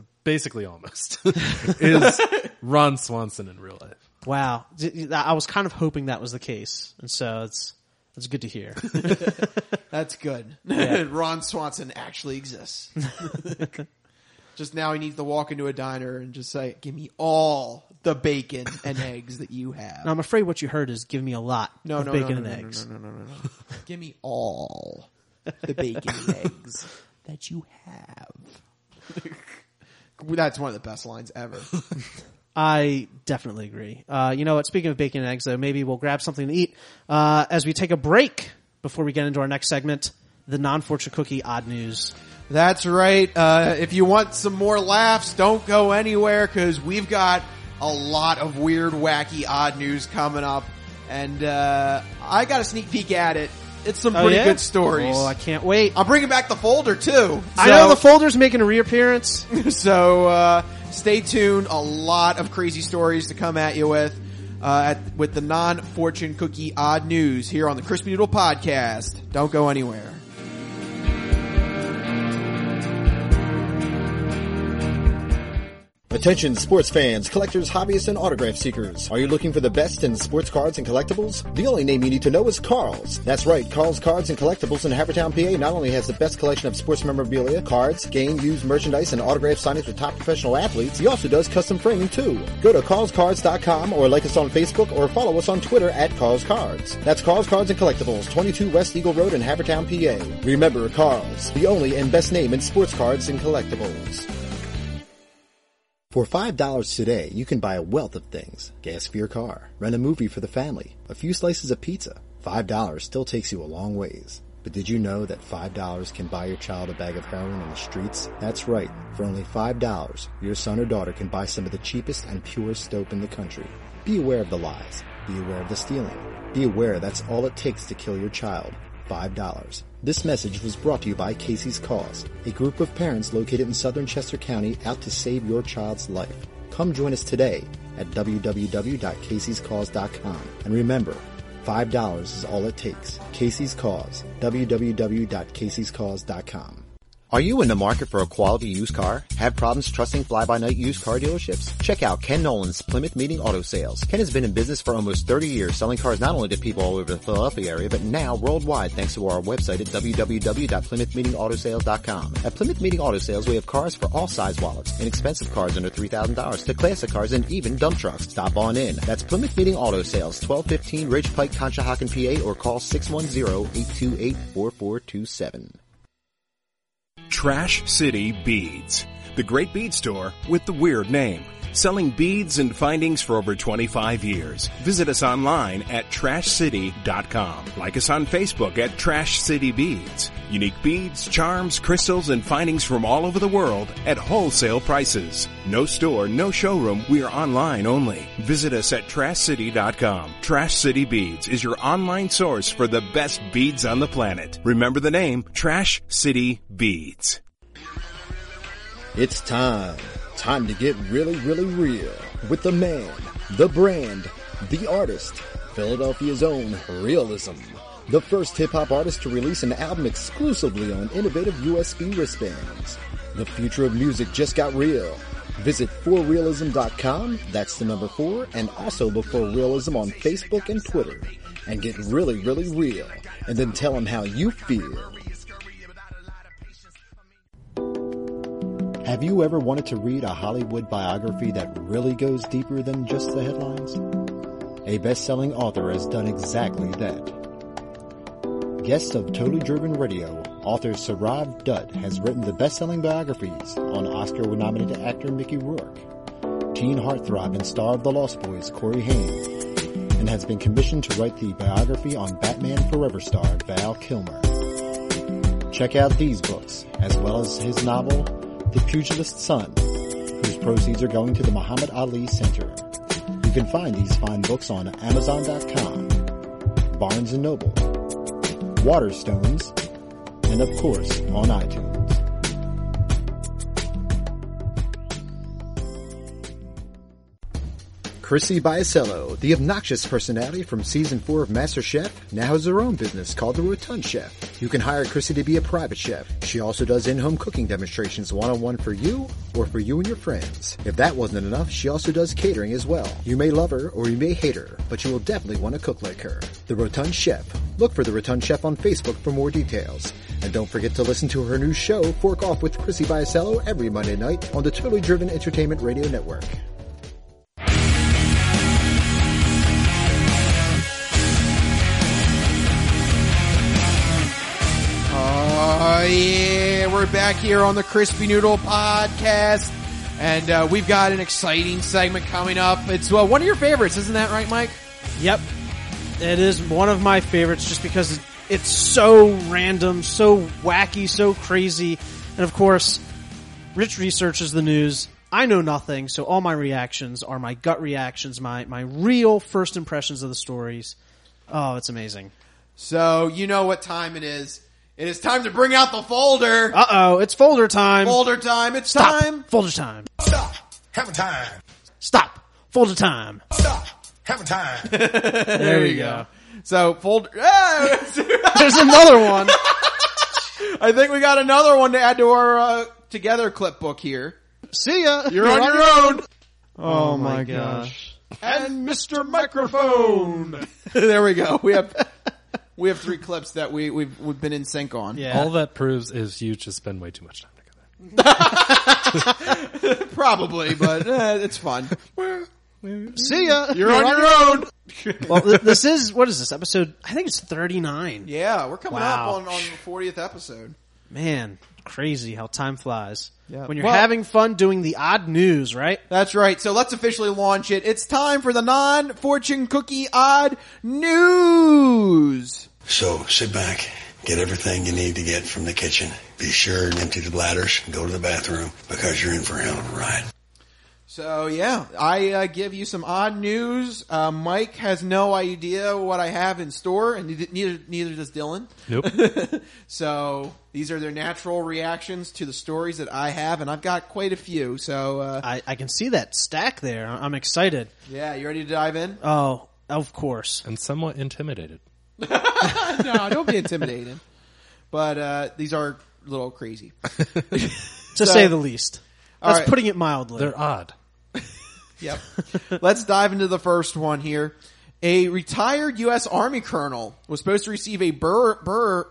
is Ron Swanson in real life. Wow. I was kind of hoping that was the case. And so it's good to hear. That's good. Yeah. Ron Swanson actually exists. Just now he needs to walk into a diner and just say, give me all the bacon and eggs that you have. Now, I'm afraid what you heard is give me a lot of bacon and eggs. No. Give me all the bacon and eggs that you have. That's one of the best lines ever. I definitely agree. You know what? Speaking of bacon and eggs, though, maybe we'll grab something to eat as we take a break before we get into our next segment, the non-fortune cookie odd news. That's right. If you want some more laughs, don't go anywhere because we've got a lot of weird, wacky, odd news coming up. And I got a sneak peek at it. It's some pretty good stories. Oh, I can't wait. I'm bringing back the folder, too. I know the folder's making a reappearance. So stay tuned. A lot of crazy stories to come at you with the non-fortune cookie odd news here on the Crispy Noodle Podcast. Don't go anywhere. Attention sports fans, collectors, hobbyists, and autograph seekers. Are you looking for the best in sports cards and collectibles? The only name you need to know is Carl's. That's right, Carl's Cards and Collectibles in Havertown, PA not only has the best collection of sports memorabilia, cards, game, used merchandise, and autograph signings with top professional athletes, he also does custom framing too. Go to carlscards.com or like us on Facebook or follow us on Twitter at Carl's Cards. That's Carl's Cards and Collectibles, 22 West Eagle Road in Havertown, PA. Remember, Carl's, the only and best name in sports cards and collectibles. For $5 today, you can buy a wealth of things. Gas for your car, rent a movie for the family, a few slices of pizza. $5 still takes you a long ways. But did you know that $5 can buy your child a bag of heroin on the streets? That's right. For only $5, your son or daughter can buy some of the cheapest and purest dope in the country. Be aware of the lies. Be aware of the stealing. Be aware that's all it takes to kill your child. $5. This message was brought to you by Casey's Cause, a group of parents located in southern Chester County out to save your child's life. Come join us today at www.caseyscause.com. And remember, $5 is all it takes. Casey's Cause, www.caseyscause.com. Are you in the market for a quality used car? Have problems trusting fly-by-night used car dealerships? Check out Ken Nolan's Plymouth Meeting Auto Sales. Ken has been in business for almost 30 years, selling cars not only to people all over the Philadelphia area, but now worldwide thanks to our website at www.plymouthmeetingauto.sales.com. At Plymouth Meeting Auto Sales, we have cars for all size wallets, inexpensive cars under $3,000 to classic cars and even dump trucks. Stop on in. That's Plymouth Meeting Auto Sales, 1215 Ridge Pike, Conshohocken, PA, or call 610-828-4427. Trash City Beads, the great bead store with the weird name. Selling beads and findings for over 25 years. Visit us online at trashcity.com. Like us on Facebook at Trash City Beads. Unique beads, charms, crystals, and findings from all over the world at wholesale prices. No store, no showroom. We are online only. Visit us at trashcity.com. Trash City Beads is your online source for the best beads on the planet. Remember the name, Trash City Beads. It's time to get really, really real with the man, the brand, the artist, Philadelphia's own Realism. The first hip-hop artist to release an album exclusively on innovative USB wristbands. The future of music just got real. Visit forrealism.com, that's the number 4, and also look for Realism on Facebook and Twitter. And get really, really real. And then tell them how you feel. Have you ever wanted to read a Hollywood biography that really goes deeper than just the headlines? A best-selling author has done exactly that. Guest of Totally Driven Radio, author Saurav Dutt has written the best-selling biographies on Oscar-nominated actor Mickey Rourke, teen heartthrob and star of The Lost Boys Corey Haim, and has been commissioned to write the biography on Batman Forever star Val Kilmer. Check out these books, as well as his novel, The Pugilist's Son, whose proceeds are going to the Muhammad Ali Center. You can find these fine books on Amazon.com, Barnes & Noble, Waterstones, and of course on iTunes. Chrissy Biasello, the obnoxious personality from season 4 of MasterChef, now has her own business called The Rotund Chef. You can hire Chrissy to be a private chef. She also does in-home cooking demonstrations one-on-one for you or for you and your friends. If that wasn't enough, she also does catering as well. You may love her or you may hate her, but you will definitely want to cook like her. The Rotund Chef. Look for The Rotund Chef on Facebook for more details. And don't forget to listen to her new show, Fork Off with Chrissy Biasello, every Monday night on the Totally Driven Entertainment Radio Network. Oh yeah, we're back here on the Crispy Noodle Podcast, and we've got an exciting segment coming up. It's one of your favorites, isn't that right, Mike? Yep, it is one of my favorites just because it's so random, so wacky, so crazy, and of course, Rich researches the news. I know nothing, so all my reactions are my gut reactions, my real first impressions of the stories. Oh, it's amazing. So, you know what time it is. It is time to bring out the folder. Uh-oh, it's folder time. Folder time, it's Stop. time. Folder time. Stop. Hammer time. Stop. Folder time. Stop. Hammer time. There we go. So, folder... There's another one. I think we got another one to add to our Together clip book here. See ya. You're on your own. Oh my gosh. And Mr. Microphone. There we go. We have 3 clips that we've been in sync on. Yeah. All that proves is you just spend way too much time together. Probably, but it's fun. See ya. You're on your own. Well, this is, what is this, episode? I think it's 39. Yeah, we're coming up on the 40th episode. Man, crazy how time flies. Yeah. When you're having fun doing the odd news, right? That's right. So let's officially launch it. It's time for the non-fortune cookie odd news. So sit back, get everything you need to get from the kitchen. Be sure and empty the bladders and go to the bathroom because you're in for a hell of a ride. So yeah, I give you some odd news. Mike has no idea what I have in store, and neither does Dylan. Nope. So these are their natural reactions to the stories that I have, and I've got quite a few. So I can see that stack there. I'm excited. Yeah, you ready to dive in? Oh, of course. And somewhat intimidated. No, don't be intimidated. But these are little crazy. To say the least. That's right. putting it mildly. They're odd. Yep. Let's dive into the first one here. A retired U.S. Army colonel was supposed to receive a burial.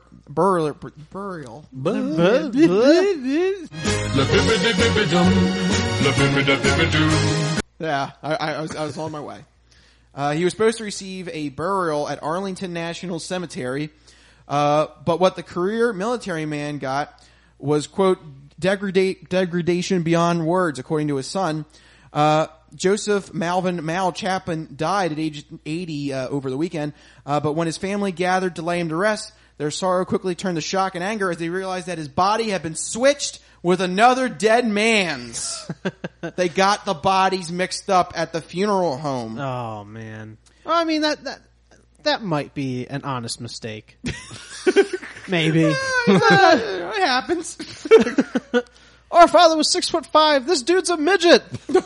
Yeah, I was on my way. He was supposed to receive a burial at Arlington National Cemetery, but what the career military man got was, quote, degradation beyond words, according to his son. Joseph Malvin Mal Chapman died at age 80 over the weekend, but when his family gathered to lay him to rest, their sorrow quickly turned to shock and anger as they realized that his body had been switched with another dead man's. They got the bodies mixed up at the funeral home. Oh man. I mean that might be an honest mistake. Maybe. It happens. Our father was 6'5". This dude's a midget.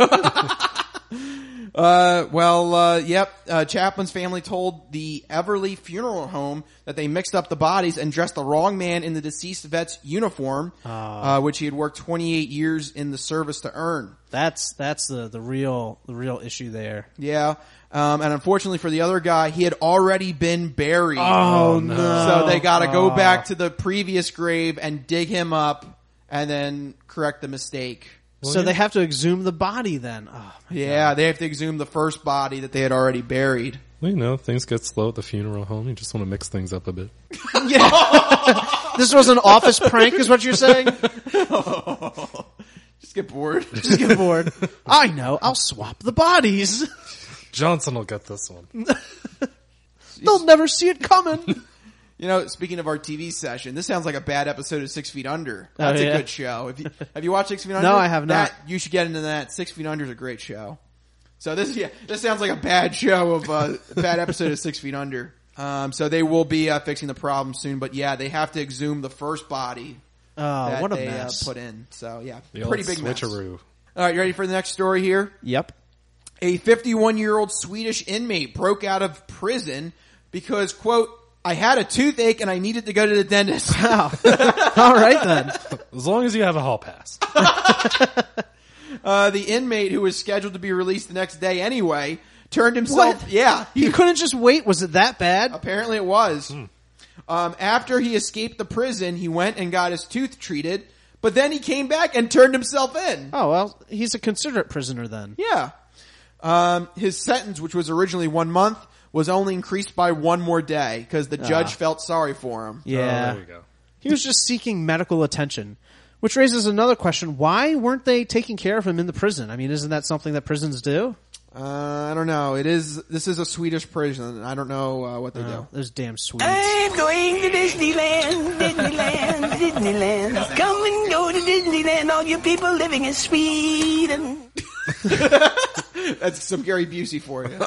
Chaplin's family told the Everly Funeral Home that they mixed up the bodies and dressed the wrong man in the deceased vet's uniform, which he had worked 28 years in the service to earn. That's the real issue there. Yeah. And unfortunately for the other guy, he had already been buried. Oh no. So they gotta go back to the previous grave and dig him up and then correct the mistake. So they have to exhume the body then. Oh, God. They have to exhume the first body that they had already buried. Well, you know, things get slow at the funeral home. You just want to mix things up a bit. This was an office prank is what you're saying? Just get bored. Just get bored. I know. I'll swap the bodies. Johnson will get this one. They'll never see it coming. You know, speaking of our TV session, this sounds like a bad episode of 6 Feet Under. That's a good show. Have you watched 6 Feet Under? No, I have not. You should get into that. 6 Feet Under is a great show. So this sounds like a bad show of a bad episode of 6 Feet Under. So they will be fixing the problem soon, but yeah, they have to exhume the first body that what a they mess. put in. So yeah, The pretty old big mess. switcheroo. All right, you ready for the next story here? Yep. A 51-year-old Swedish inmate broke out of prison because, quote, I had a toothache and I needed to go to the dentist. Wow. All right then. As long as you have a hall pass. The inmate, who was scheduled to be released the next day anyway, turned himself... What? Yeah. He couldn't just wait? Was it that bad? Apparently it was. After he escaped the prison, he went and got his tooth treated, but then he came back and turned himself in. Oh, well, he's a considerate prisoner then. Yeah. His sentence, which was originally 1 month, was only increased by one more day because the judge felt sorry for him. Yeah. there you go. He was just seeking medical attention, which raises another question. Why weren't they taking care of him in the prison? I mean, isn't that something that prisons do? I don't know. This is a Swedish prison. I don't know what they do. Those damn Swedes. I'm going to Disneyland, Disneyland, Disneyland. Come and go to Disneyland, all you people living in Sweden. That's some Gary Busey for you.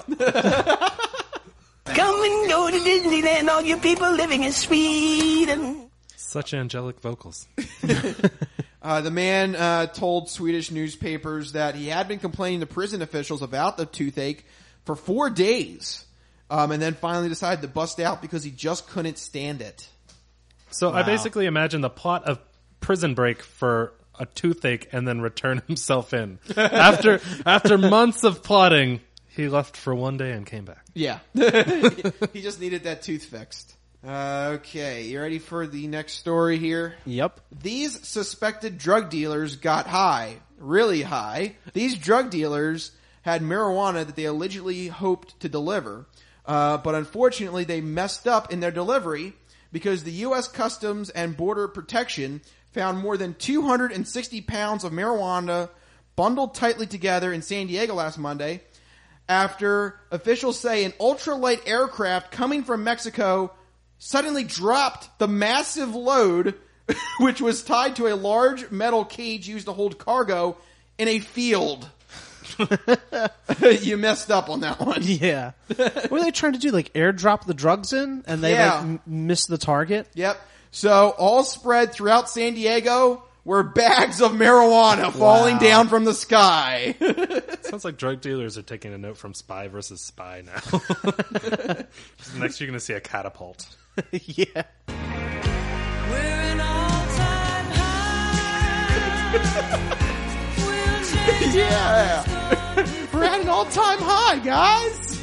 Come and go to Disneyland, all you people living in Sweden. Such angelic vocals. The man told Swedish newspapers that he had been complaining to prison officials about the toothache for 4 days, and then finally decided to bust out because he just couldn't stand it. So I basically imagine the plot of Prison Break for a toothache and then return himself in. After months of plotting, he left for 1 day and came back. Yeah. He just needed that tooth fixed. Okay, you ready for the next story here? Yep. These suspected drug dealers got high, really high. These drug dealers had marijuana that they allegedly hoped to deliver, but unfortunately they messed up in their delivery because the U.S. Customs and Border Protection found more than 260 pounds of marijuana bundled tightly together in San Diego last Monday after officials say an ultralight aircraft coming from Mexico suddenly dropped the massive load, which was tied to a large metal cage used to hold cargo, in a field. You messed up on that one. Yeah. What were they trying to do? Like airdrop the drugs in and they missed the target? Yep. So all spread throughout San Diego were bags of marijuana falling down from the sky. Sounds like drug dealers are taking a note from Spy versus Spy now. Next you're going to see a catapult. Yeah. We're in all time. Yeah. We're at an all-time high, guys.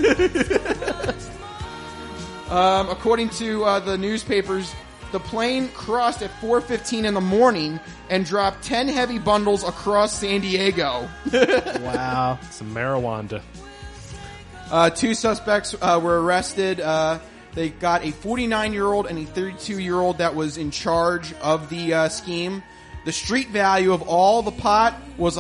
According to the newspapers, the plane crossed at 4:15 in the morning and dropped 10 heavy bundles across San Diego. Wow. Some marijuana. 2 suspects were arrested. They got a 49-year-old and a 32-year-old that was in charge of the scheme. The street value of all the pot was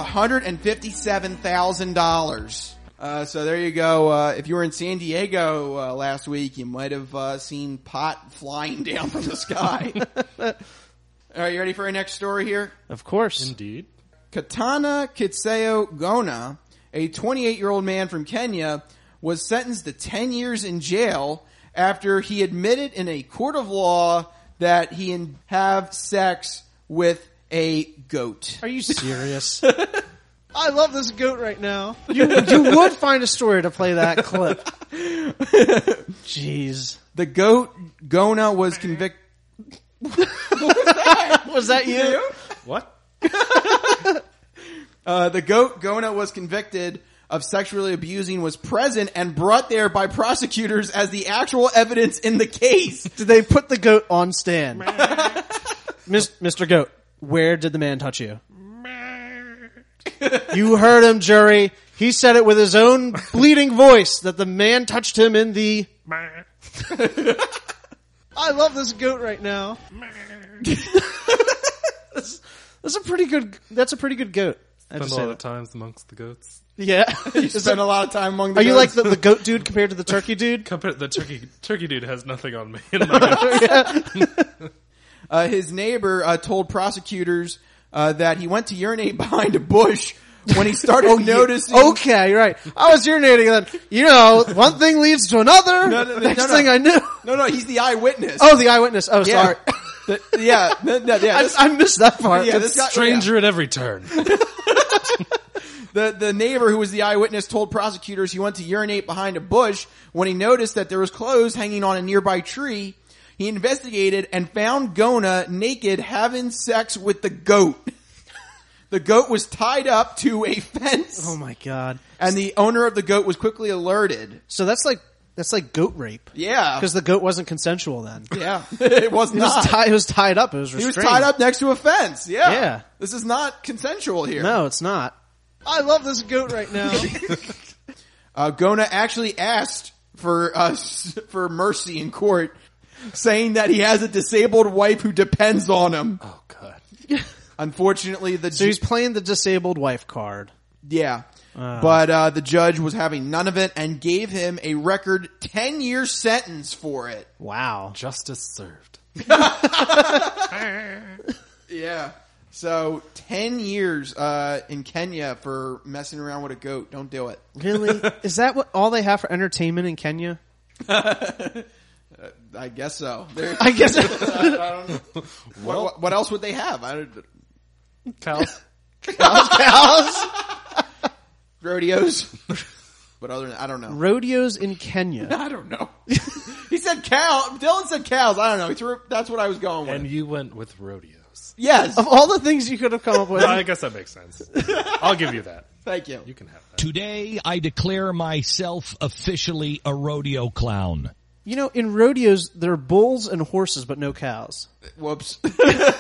$157,000. So there you go. If you were in San Diego last week, you might have seen pot flying down from the sky. All right, you ready for our next story here? Of course. Indeed. Katana Kitseo Gona, a 28-year-old man from Kenya, was sentenced to 10 years in jail after he admitted in a court of law that he have sex with a goat. Are you serious? I love this goat right now. You would find a story to play that clip. Jeez. The goat Gona was convicted. Was that you? What? The goat Gona was convicted of sexually abusing, was present and brought there by prosecutors as the actual evidence in the case. Did they put the goat on stand? Mr. Goat, where did the man touch you? You heard him, jury. He said it with his own bleeding voice that the man touched him in the... I love this goat right now. That's a pretty good goat. Spend a lot of times amongst the goats. Yeah. You spend a lot of time among the Are goats. you like the goat dude compared to the turkey dude? The turkey dude has nothing on me. In my His neighbor told prosecutors that he went to urinate behind a bush when he started noticing... Okay, right. I was urinating and then, one thing leads to another. Next thing I knew. No, he's the eyewitness. Oh, the eyewitness. Oh, sorry. I missed that part. Yeah, this guy, stranger at every turn. The neighbor who was the eyewitness told prosecutors he went to urinate behind a bush when he noticed that there was clothes hanging on a nearby tree. He investigated and found Gona naked having sex with the goat. The goat was tied up to a fence. Oh my god. And the owner of the goat was quickly alerted. So that's like goat rape. Yeah. Because the goat wasn't consensual then. Yeah. It was not. It was tied up. It was restrained. He was tied up next to a fence. Yeah. Yeah. This is not consensual here. No, it's not. I love this goat right now. Gona actually asked for mercy in court, saying that he has a disabled wife who depends on him. Oh god. Unfortunately, so he's playing the disabled wife card. Yeah. But the judge was having none of it and gave him a record 10-year sentence for it. Wow. Justice served. Yeah. So 10 years in Kenya for messing around with a goat. Don't do it. Really? Is that what all they have for entertainment in Kenya? I guess so. I guess. I don't know. What else would they have? Cows. Cows. Rodeos. But other than I don't know. Rodeos in Kenya. I don't know. He said cow. Dylan said cows. I don't know. That's what I was going with. And you went with rodeos. Yes. Of all the things you could have come up with. No, I guess that makes sense. I'll give you that. Thank you. You can have that. Today, I declare myself officially a rodeo clown. You know, in rodeos, there are bulls and horses, but no cows. Whoops. Can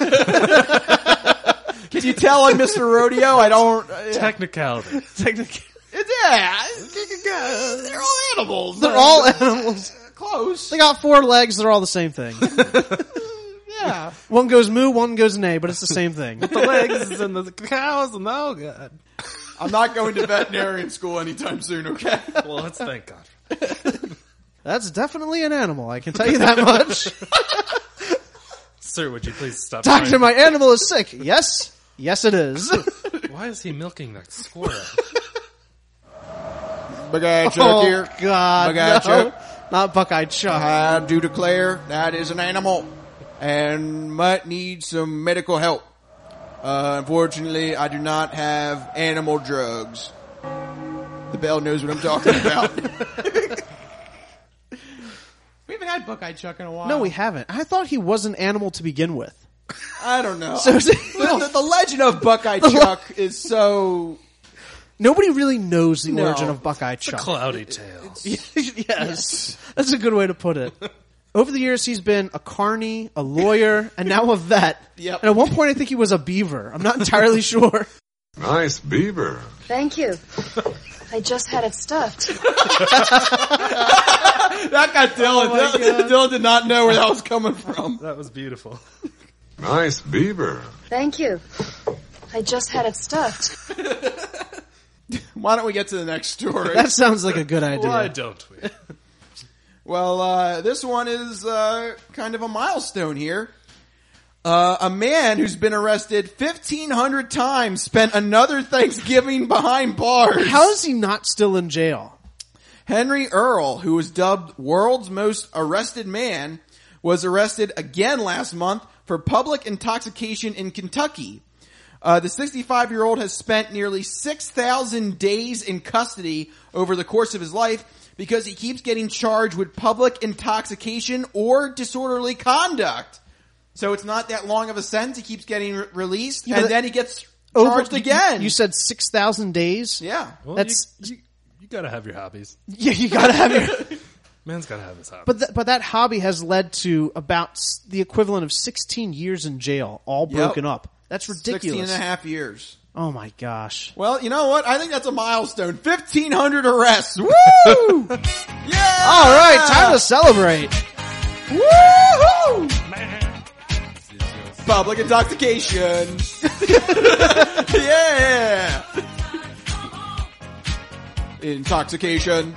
you tell I'm Mr. Rodeo? I don't... Technicality. Yeah. They're all animals. They're all animals. Close. They got 4 legs. They're all the same thing. Yeah. One goes moo, one goes neigh, but it's the same thing. The legs and the cows and oh god. I'm not going to veterinarian school anytime soon, okay? Well, let's thank God. That's definitely an animal, I can tell you that much. Sir, would you please stop? Doctor, my animal is sick. Yes. Yes, it is. Why is he milking that squirrel? Buckeye Chuck here. Oh, God. Buckeye Chuck. Not Buckeye Chuck. I do declare that is an animal and might need some medical help. Unfortunately, I do not have animal drugs. The bell knows what I'm talking about. We haven't had Buckeye Chuck in a while. No, we haven't. I thought he was an animal to begin with. I don't know. So the legend of Buckeye Chuck is so... Nobody really knows the No. origin of Buckeye It's a Chuck. cloudy tale. Yes. That's a good way to put it. Over the years, he's been a carny, a lawyer, and now a vet. Yep. And at one point, I think he was a beaver. I'm not entirely sure. Nice beaver. Thank you. I just had it stuffed. That got Dylan. Dylan did not know where that was coming from. That was beautiful. Nice beaver. Thank you. I just had it stuffed. Why don't we get to the next story? That sounds like a good idea. Why don't we? Well, this one is kind of a milestone here. A man who's been arrested 1,500 times spent another Thanksgiving behind bars. How is he not still in jail? Henry Earl, who was dubbed world's most arrested man, was arrested again last month for public intoxication in Kentucky. The 65-year-old has spent nearly 6,000 days in custody over the course of his life because he keeps getting charged with public intoxication or disorderly conduct. So it's not that long of a sentence. He keeps getting released, and then he gets charged again. You said 6,000 days? Yeah. Well, That's you gotta have your hobbies. yeah. You gotta have your. Man's gotta have his hobbies. But that hobby has led to about the equivalent of 16 years in jail, all broken up. That's ridiculous. 16 and a half years. Oh my gosh. Well, you know what? I think that's a milestone. 1,500 arrests. Woo! Yeah! All right, time to celebrate. Woo-hoo! Public intoxication. Yeah! Intoxication.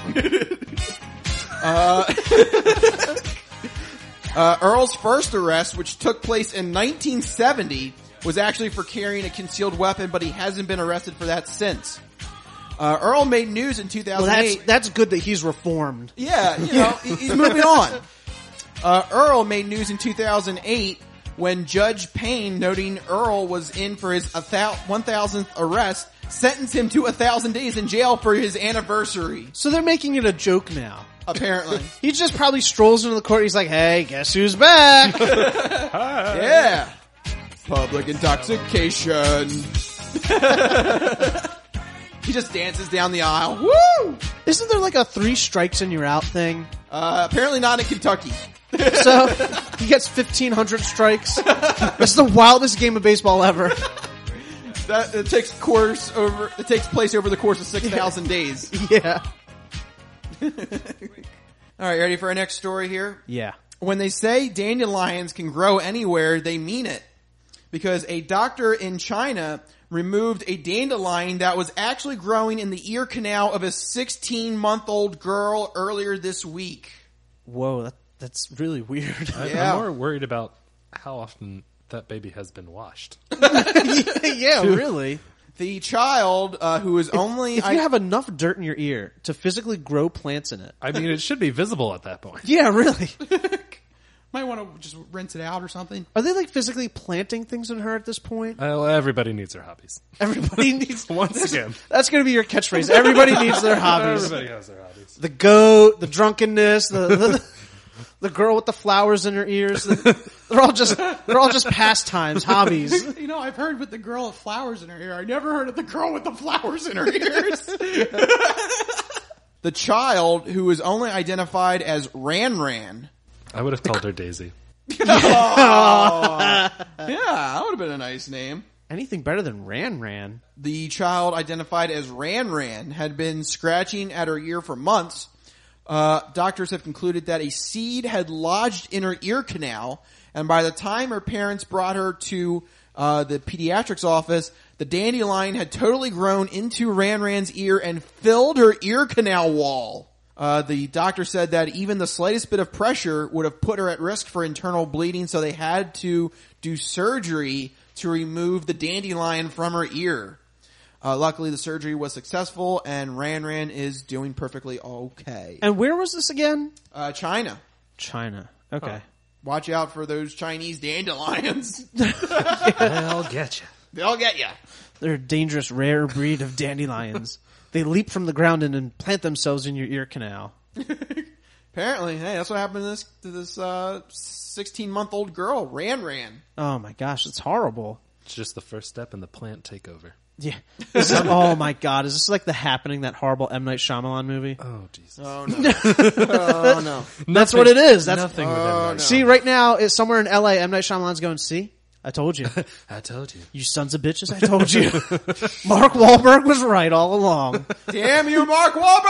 Earl's first arrest, which took place in 1970, was actually for carrying a concealed weapon, but he hasn't been arrested for that since. Earl made news in 2008. Well, that's good that he's reformed. Yeah, you know, he's moving on. Earl made news in 2008 when Judge Payne, noting Earl was in for his 1,000th arrest, sentenced him to 1,000 days in jail for his anniversary. So they're making it a joke now. Apparently. He just probably strolls into the court. He's like, hey, guess who's back? Yeah. Public intoxication. He just dances down the aisle. Woo! Isn't there like a 3 strikes and you're out thing? Apparently not in Kentucky. So he gets 1,500 strikes. That's the wildest game of baseball ever. It takes place over the course of 6,000 days. Yeah. All right, ready for our next story here? Yeah. When they say dandelions can grow anywhere, they mean it. Because a doctor in China removed a dandelion that was actually growing in the ear canal of a 16-month-old girl earlier this week. Whoa, that's really weird. Yeah. I'm more worried about how often that baby has been washed. Yeah, really. The child, who was only... If you have enough dirt in your ear to physically grow plants in it. I mean, it should be visible at that point. Yeah, really. Might want to just rinse it out or something. Are they like physically planting things in her at this point? Everybody needs their hobbies. Everybody needs... Once again. That's going to be your catchphrase. Everybody needs their hobbies. Everybody has their hobbies. The goat, the drunkenness, the girl with the flowers in her ears. They're all just pastimes, hobbies. You know, I've heard with the girl with flowers in her ear. I never heard of the girl with the flowers in her ears. The child, who was only identified as Ran. I would have called her Daisy. Yeah, that would have been a nice name. Anything better than Ran. The child, identified as Ran, had been scratching at her ear for months. Doctors have concluded that a seed had lodged in her ear canal, and by the time her parents brought her to the pediatrics office, the dandelion had totally grown into Ran's ear and filled her ear canal wall. The doctor said that even the slightest bit of pressure would have put her at risk for internal bleeding, so they had to do surgery to remove the dandelion from her ear. Luckily, the surgery was successful, and Ran is doing perfectly okay. And where was this again? China. China. Okay. Watch out for those Chinese dandelions. They'll get you. They'll get you. They're a dangerous, rare breed of dandelions. They leap from the ground and then plant themselves in your ear canal. Apparently, hey, that's what happened to this 16-month-old girl, Ran. Oh my gosh, it's horrible. It's just the first step in the plant takeover. Yeah. Oh my god, is this like The Happening, that horrible M. Night Shyamalan movie? Oh Jesus. Oh no. Oh no. That's what it is. That's nothing with M. Night. See, right now, it's somewhere in LA, M. Night Shyamalan's going, see? I told you. I told you. You sons of bitches, I told you. Mark Wahlberg was right all along. Damn you, Mark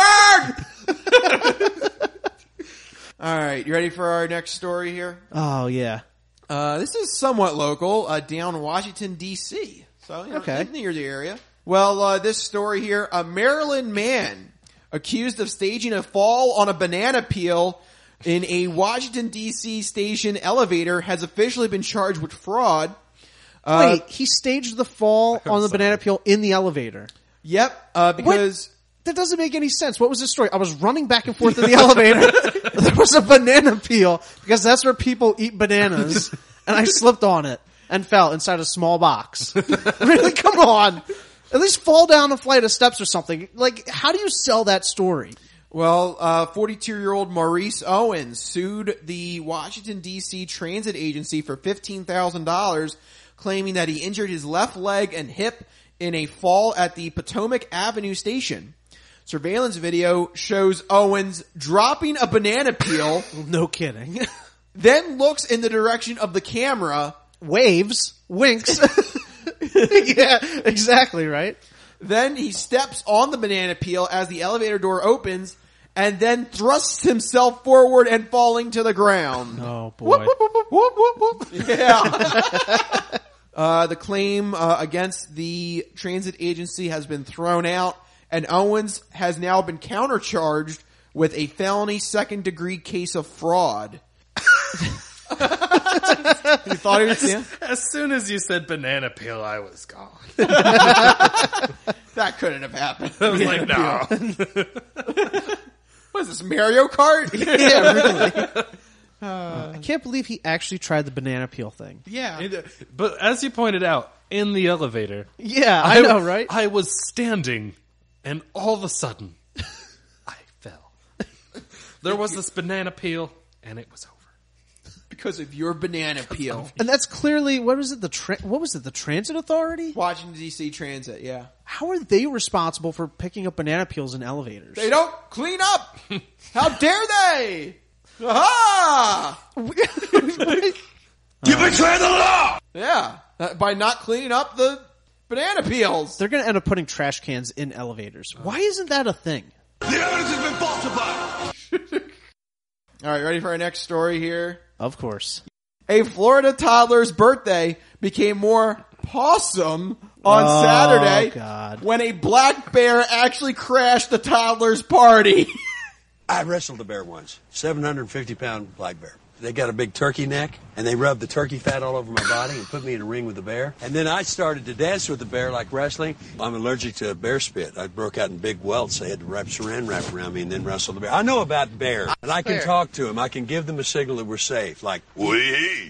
Wahlberg! All right, you ready for our next story here? Oh, yeah. This is somewhat local, down Washington, D.C. So, Okay. near the area. Well, this story here, a Maryland man accused of staging a fall on a banana peel in a Washington, D.C. station elevator has officially been charged with fraud. Wait, he staged the fall on the banana peel in the elevator. Yep, because... That doesn't make any sense. What was the story? I was running back and forth in the elevator. There was a banana peel because that's where people eat bananas, and I slipped on it and fell inside a small box. Really? Come on. At least fall down a flight of steps or something. Like, how do you sell that story? Well, 42-year-old Maurice Owens sued the Washington, D.C. Transit Agency for $15,000, claiming that he injured his left leg and hip in a fall at the Potomac Avenue station. Surveillance video shows Owens dropping a banana peel. No kidding. Then looks in the direction of the camera. Waves. Winks. Yeah, exactly, right? Then he steps on the banana peel as the elevator door opens and then thrusts himself forward and falling to the ground. Oh, boy. Whoop, whoop, whoop, whoop, whoop, whoop. Yeah. The claim against the transit agency has been thrown out, and Owens has now been countercharged with a felony second-degree case of fraud. You thought he was As soon as you said banana peel, I was gone. That couldn't have happened. I was like, no. What is this, Mario Kart? Yeah, really. I can't believe he actually tried the banana peel thing. Yeah. But as you pointed out, in the elevator. Yeah, I know, right? I was standing, and all of a sudden, I fell. There was this banana peel, and it was over. Because of your banana peel. And that's clearly, what was it, the Transit Authority? Washington, D.C. Transit, yeah. How are they responsible for picking up banana peels in elevators? They don't clean up! How dare they! Aha! You betray the law! Yeah, by not cleaning up the banana peels. They're going to end up putting trash cans in elevators. Why isn't that a thing? The evidence has been falsified! All right, ready for our next story here? Of course. A Florida toddler's birthday became more possum on Saturday when a black bear actually crashed the toddler's party. I wrestled a bear once, 750-pound black bear. They got a big turkey neck, and they rubbed the turkey fat all over my body and put me in a ring with the bear. And then I started to dance with the bear like wrestling. I'm allergic to bear spit. I broke out in big welts. They had to wrap saran wrap around me and then wrestle the bear. I know about bears, and I can talk to them. I can give them a signal that we're safe, like, wee.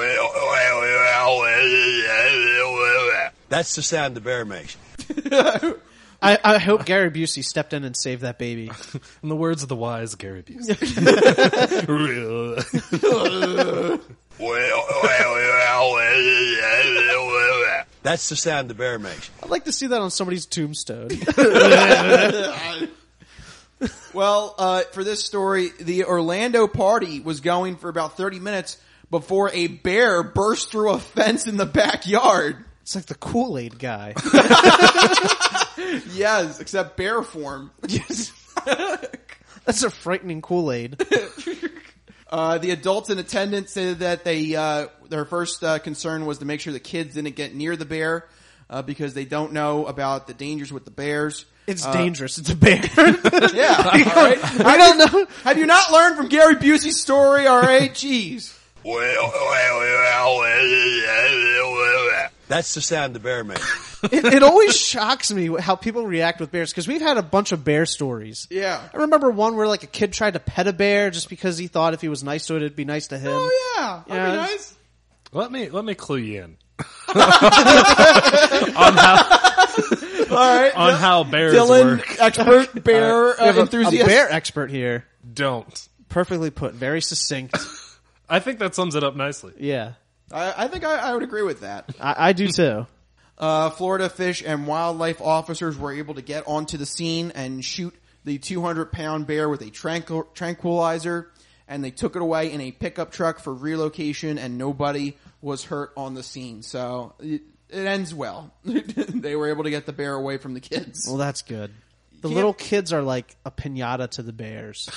That's the sound the bear makes. I hope Gary Busey stepped in and saved that baby. In the words of the wise Gary Busey. That's the sound the bear makes. I'd like to see that on somebody's tombstone. Well, for this story, the Orlando party was going for about 30 minutes before a bear burst through a fence in the backyard. It's like the Kool-Aid guy. Yes, except bear form. Yes. That's a frightening Kool-Aid. The adults in attendance said that their first concern was to make sure the kids didn't get near the bear because they don't know about the dangers with the bears. It's dangerous. It's a bear. Yeah. All right. I don't know. Have you not learned from Gary Busey's story? All right. Jeez. That's the sound the bear makes. It always shocks me how people react with bears, because we've had a bunch of bear stories. Yeah. I remember one where like a kid tried to pet a bear just because he thought if he was nice to it, it'd be nice to him. Oh yeah. That'd be nice. Let me clue you in. on how bears Dylan, work. expert bear we have enthusiast. a bear expert here. Don't Perfectly put. Very succinct. I think that sums it up nicely. Yeah. I think I would agree with that. I do too. Florida Fish and Wildlife officers were able to get onto the scene and shoot the 200-pound bear with a tranquilizer, and they took it away in a pickup truck for relocation, and nobody was hurt on the scene. So it ends well. They were able to get the bear away from the kids. Well, that's good. The little kids are like a piñata to the bears.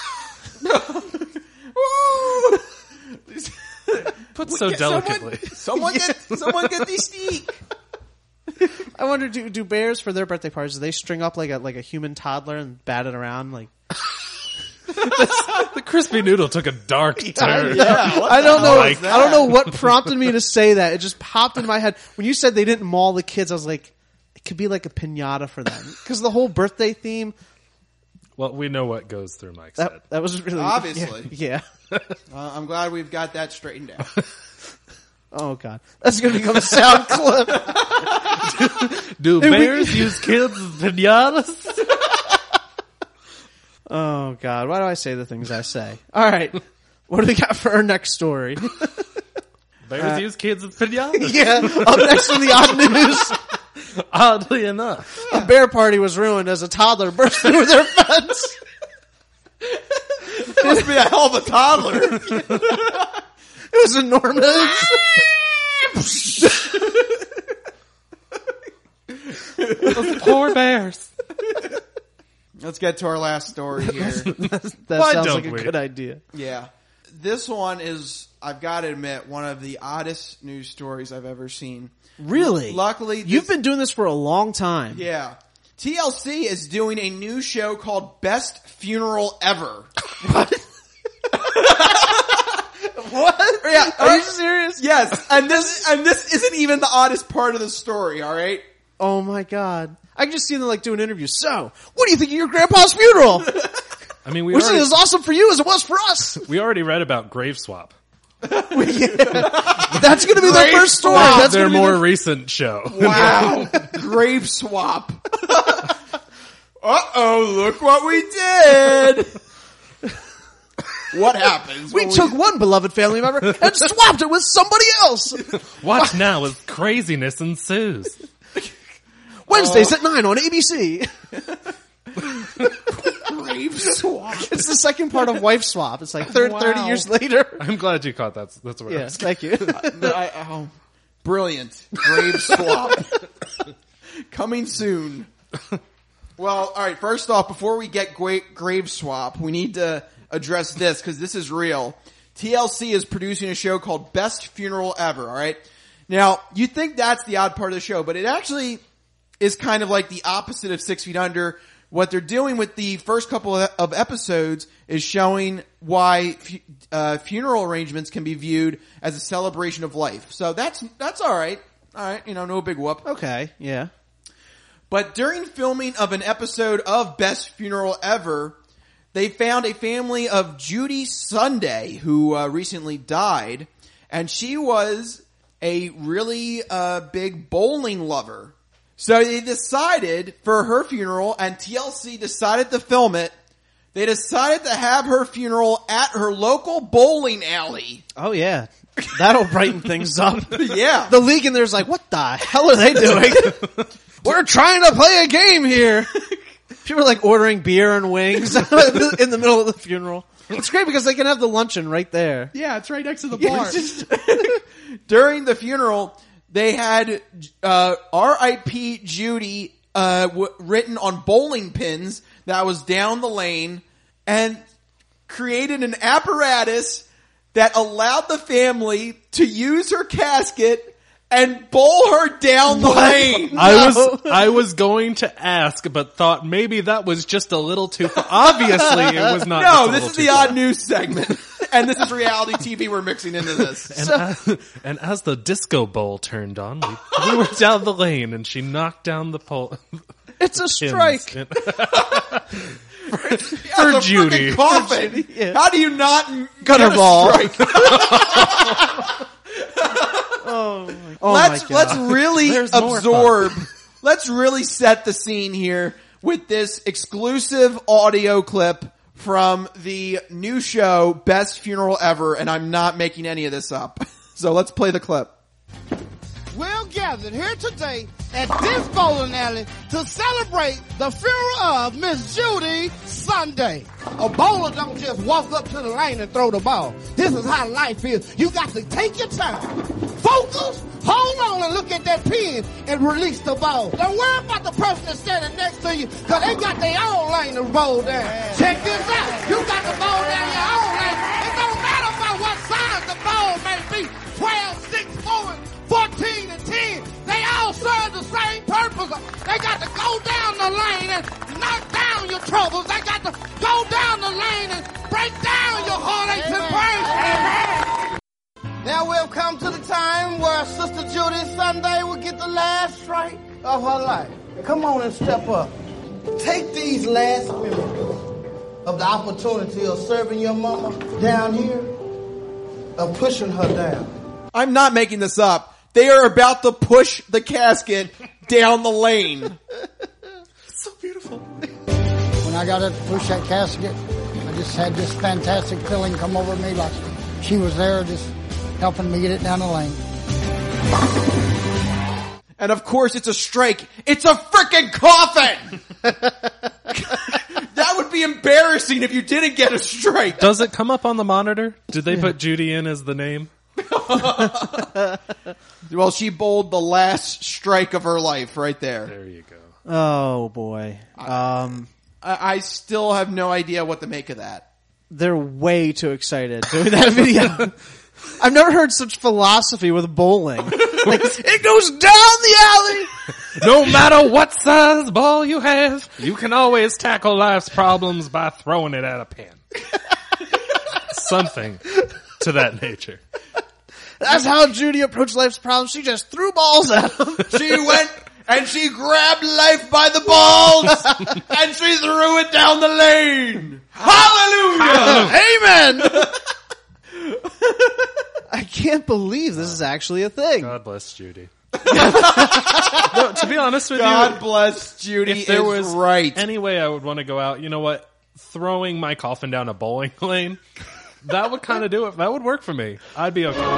Put so delicately. Someone get the steak. I wonder, do bears for their birthday parties, do they string up like a human toddler and bat it around like? The crispy noodle took a dark turn. Yeah. I don't know. I don't know what prompted me to say that. It just popped in my head when you said they didn't maul the kids. I was like, it could be like a piñata for them because the whole birthday theme. Well, we know what goes through Mike's head. That was really obviously. Yeah. I'm glad we've got that straightened out. Oh God, that's going to become a sound clip. Do bears use kids as piñatas? Oh God, why do I say the things I say? All right, what do we got for our next story? Bears use kids as piñatas. Yeah, up next in the odd news. Oddly enough, a bear party was ruined as a toddler burst through their fence. It must be a hell of a toddler. It was enormous. Those poor bears. Let's get to our last story here. That sounds like a good idea. Yeah. This one is, I've got to admit, one of the oddest news stories I've ever seen. Really? Luckily, you've been doing this for a long time. Yeah. TLC is doing a new show called Best Funeral Ever. What? What? Yeah. Are you serious? Yes. And this isn't even the oddest part of the story, alright? Oh my God. I can just see them like doing interviews. So, what do you think of your grandpa's funeral? I mean, was it as awesome for you as it was for us? We already read about Grave Swap. That's going to be their first story. That's their more recent show. Wow. Grave Swap. Uh-oh, look what we did. What happens? We took one beloved family member and swapped it with somebody else. Watch now as craziness ensues. Wednesdays at 9 on ABC. Grave Swap. It's the second part of Wife Swap. It's like 30 years later. I'm glad you caught that. That's what. Yes, thank you. Brilliant. Grave Swap. Coming soon. Well, all right. First off, before we get Grave Swap, we need to address this because this is real. TLC is producing a show called Best Funeral Ever. All right. Now, you think that's the odd part of the show, but it actually is kind of like the opposite of 6 Feet Under. What they're doing with the first couple of episodes is showing why funeral arrangements can be viewed as a celebration of life. So that's all right. All right, no big whoop. Okay, yeah. But during filming of an episode of Best Funeral Ever, they found a family of Judy Sunday, who recently died, and she was a really big bowling lover. So they decided for her funeral, and TLC decided to film it, they decided to have her funeral at her local bowling alley. Oh yeah. That'll brighten things up. Yeah. The league in there's like, what the hell are they doing? We're trying to play a game here. People are like ordering beer and wings in the middle of the funeral. It's great because they can have the luncheon right there. Yeah, it's right next to the bar. During the funeral, they had R.I.P. Judy written on bowling pins that was down the lane and created an apparatus that allowed the family to use her casket and bowl her down the lane. I was going to ask, but thought maybe that was just a little too far. Obviously, it was not. No, this is the odd news segment. And this is reality TV we're mixing into this. And as the disco bowl turned on, we threw her down the lane and she knocked down the pole. It's a strike. For Judy. Coffin. Yeah. How do you not gutter ball? Let's really absorb. Let's really set the scene here with this exclusive audio clip from the new show, Best Funeral Ever, and I'm not making any of this up. So let's play the clip. We're gathered here today at this bowling alley to celebrate the funeral of Miss Judy Sunday. A bowler don't just walk up to the lane and throw the ball. This is how life is. You got to take your time, focus, hold on and look at that pin and release the ball. Don't worry about the person that's standing next to you because they got their own lane to bowl down. Check this out. You got to bowl down your own lane. It don't matter about what size the ball may be. 12, 6, 4, 14, and 10. They all serve the same purpose. They got to go down the lane and knock down your troubles. They got to go down the lane and break down your heartaches and pains. Now we've come to the time where Sister Judy Sunday will get the last strike of her life. Come on and step up. Take these last minutes of the opportunity of serving your mama down here, of pushing her down. I'm not making this up. They are about to push the casket down the lane. It's so beautiful. When I got up to push that casket, I just had this fantastic feeling come over me like she was there just helping me get it down the lane. And of course it's a strike. It's a freaking coffin! That would be embarrassing if you didn't get a strike. Does it come up on the monitor? Did they put Judy in as the name? Well, she bowled the last strike of her life right there. There you go. Oh boy. I still have no idea what to make of that. They're way too excited doing that video. I've never heard such philosophy with bowling. Like, it goes down the alley! No matter what size ball you have, you can always tackle life's problems by throwing it at a pin. Something to that nature. That's how Judy approached life's problems. She just threw balls at them. She went and she grabbed life by the balls and she threw it down the lane. Hallelujah! Amen! I can't believe this is actually a thing. God bless Judy. No, to be honest with you, God bless Judy. If there is was right. any way I would want to go out, you know what? Throwing my coffin down a bowling lane, that would kind of do it. That would work for me. I'd be okay.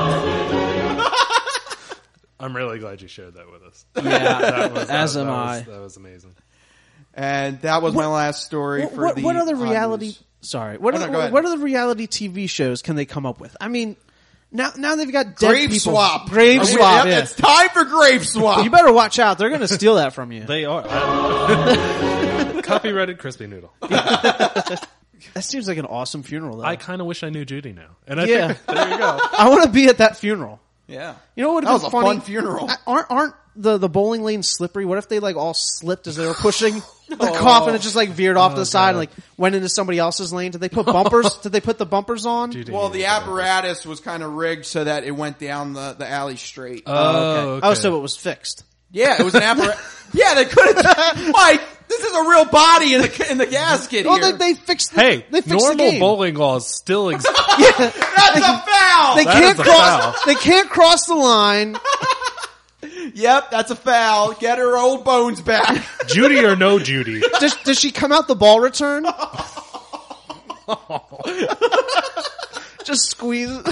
I'm really glad you shared that with us. Yeah, as am I. That was amazing. And that was my last story for the what other odd reality? news. Sorry, what Oh, no, go ahead. other reality TV shows can they come up with? I mean, now they've got dead Grave people. swap. Grave swap. Yep, Yeah. It's time for grave swap. You better watch out. They're going to steal that from you. They are. Copyrighted Crispy Noodle. That seems like an awesome funeral, though. I kind of wish I knew Judy now. And I Yeah. think, there you go. I want to be at that funeral. Yeah. You know what would That have was been a funny? fun funeral. Aren't the bowling lanes slippery? What if they like all slipped as they were pushing the coffin and just like veered off to the side and like went into somebody else's lane? Did they put bumpers? Did they put the bumpers on? Well, the apparatus was kind of rigged so that it went down the alley straight. Oh, so it was fixed. Yeah, it was an apparatus. Yeah, they could have. Mike, this is a real body in the gasket Well, here. they fixed. Hey, they fixed the normal game. bowling laws still exist. That's a foul. They That can't is a cross. foul. They can't cross the line. Yep, that's a foul. Get her old bones back. Judy or no Judy? Does she come out the ball return? Just squeeze it.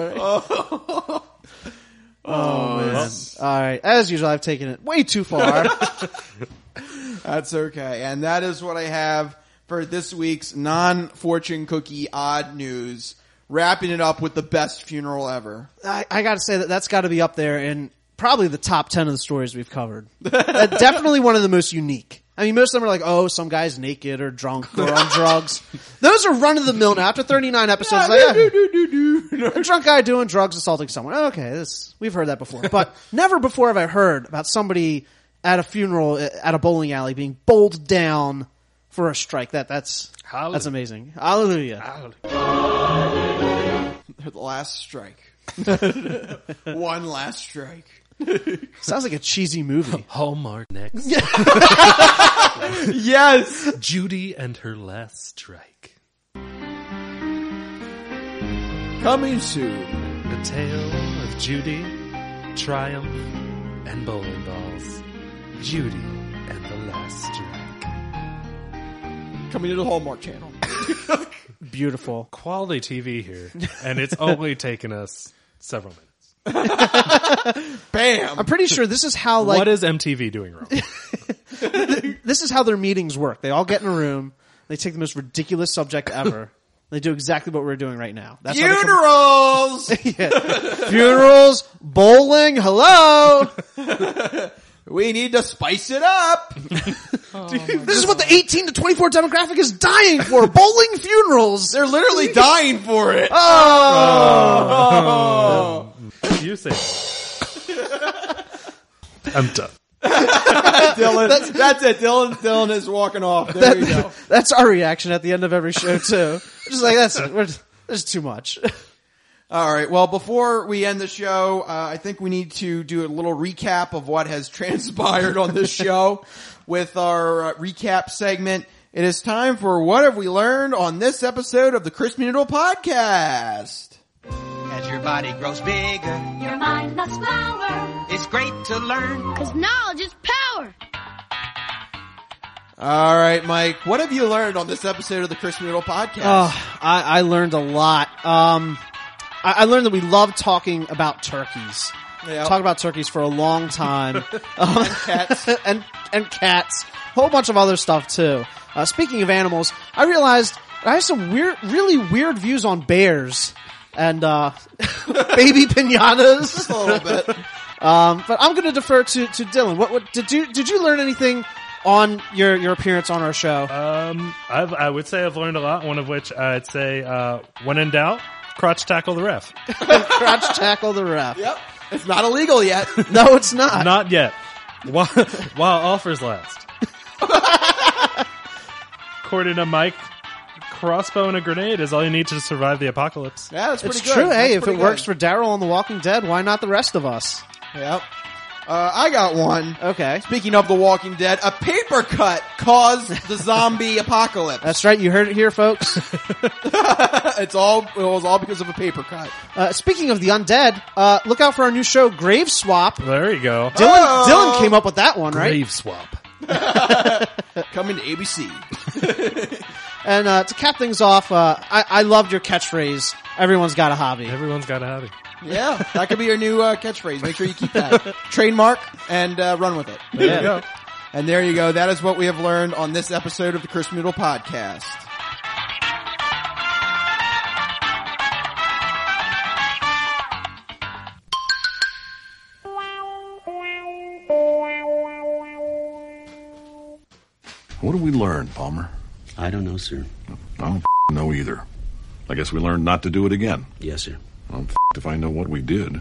Oh, man. All right. As usual, I've taken it way too far. That's okay. And that is what I have for this week's non-fortune cookie odd news. Wrapping it up with the best funeral ever. I got to say that's got to be up there in probably the top 10 of the stories we've covered. Definitely one of the most unique. I mean, most of them are like, oh, some guy's naked or drunk or on drugs. Those are run of the mill now. After 39 episodes, a drunk guy doing drugs, assaulting someone. Okay, we've heard that before. But never before have I heard about somebody at a funeral at a bowling alley being bowled down for a strike. That's amazing. Hallelujah. The last strike. One last strike. Sounds like a cheesy movie. Hallmark next. Yes. Judy and her last strike. Coming soon. The tale of Judy, triumph, and bowling balls. Judy and the last strike. Coming to the Hallmark Channel. Beautiful. Quality TV here. And it's only taken us several minutes. Bam! I'm pretty sure this is how, like... What is MTV doing wrong? This is how their meetings work. They all get in a room. They take the most ridiculous subject ever. They do exactly what we're doing right now. That's Funerals! Funerals, bowling, hello! We need to spice it up. This is what the 18 to 24 demographic is dying for. Bowling funerals. They're literally dying for it. Oh. You say I'm done. Dylan, that's it. Dylan is walking off. There you go. That's our reaction at the end of every show too. Just like, that's it. There's too much. All right. Well, before we end the show, I think we need to do a little recap of what has transpired on this show with our recap segment. It is time for What Have We Learned on this episode of the Crispy Noodle Podcast. As your body grows bigger, your mind must flower. It's great to learn, 'cause knowledge is power. All right, Mike, what have you learned on this episode of the Crispy Noodle Podcast? Oh, I learned a lot. I learned that we love talking about turkeys. Yep. Talk about turkeys for a long time. And cats. and cats. Whole bunch of other stuff too. Speaking of animals, I realized I have some really weird views on bears and baby pinatas. Just a little bit. But I'm going to defer to Dylan. What did you learn anything on your appearance on our show? I would say I've learned a lot. One of which I'd say, when in doubt, crotch tackle the ref. Crotch tackle the ref. Yep. It's not illegal yet. No, it's not. Not yet. While offers last. According to Mike, crossbow and a grenade is all you need to survive the apocalypse. Yeah, that's pretty it's good. True. That's Hey, if pretty it works for Daryl on The Walking Dead, why not the rest of us? Yep. I got one. Okay. Speaking of The Walking Dead, a paper cut caused the zombie apocalypse. That's right. You heard it here, folks. It was all because of a paper cut. Speaking of the undead, look out for our new show, Grave Swap. There you go. Dylan came up with that one, right? Grave Swap. Coming to ABC. And to cap things off, I loved your catchphrase, everyone's got a hobby. Everyone's got a hobby. Yeah, that could be your new catchphrase. Make sure you keep that. Trademark and run with it. There you go. And there you go. That is what we have learned on this episode of the Crispy Noodle Podcast. What did we learn, Palmer? I don't know, sir. I don't know either. I guess we learned not to do it again. Yes, sir. I'm if I know what we did.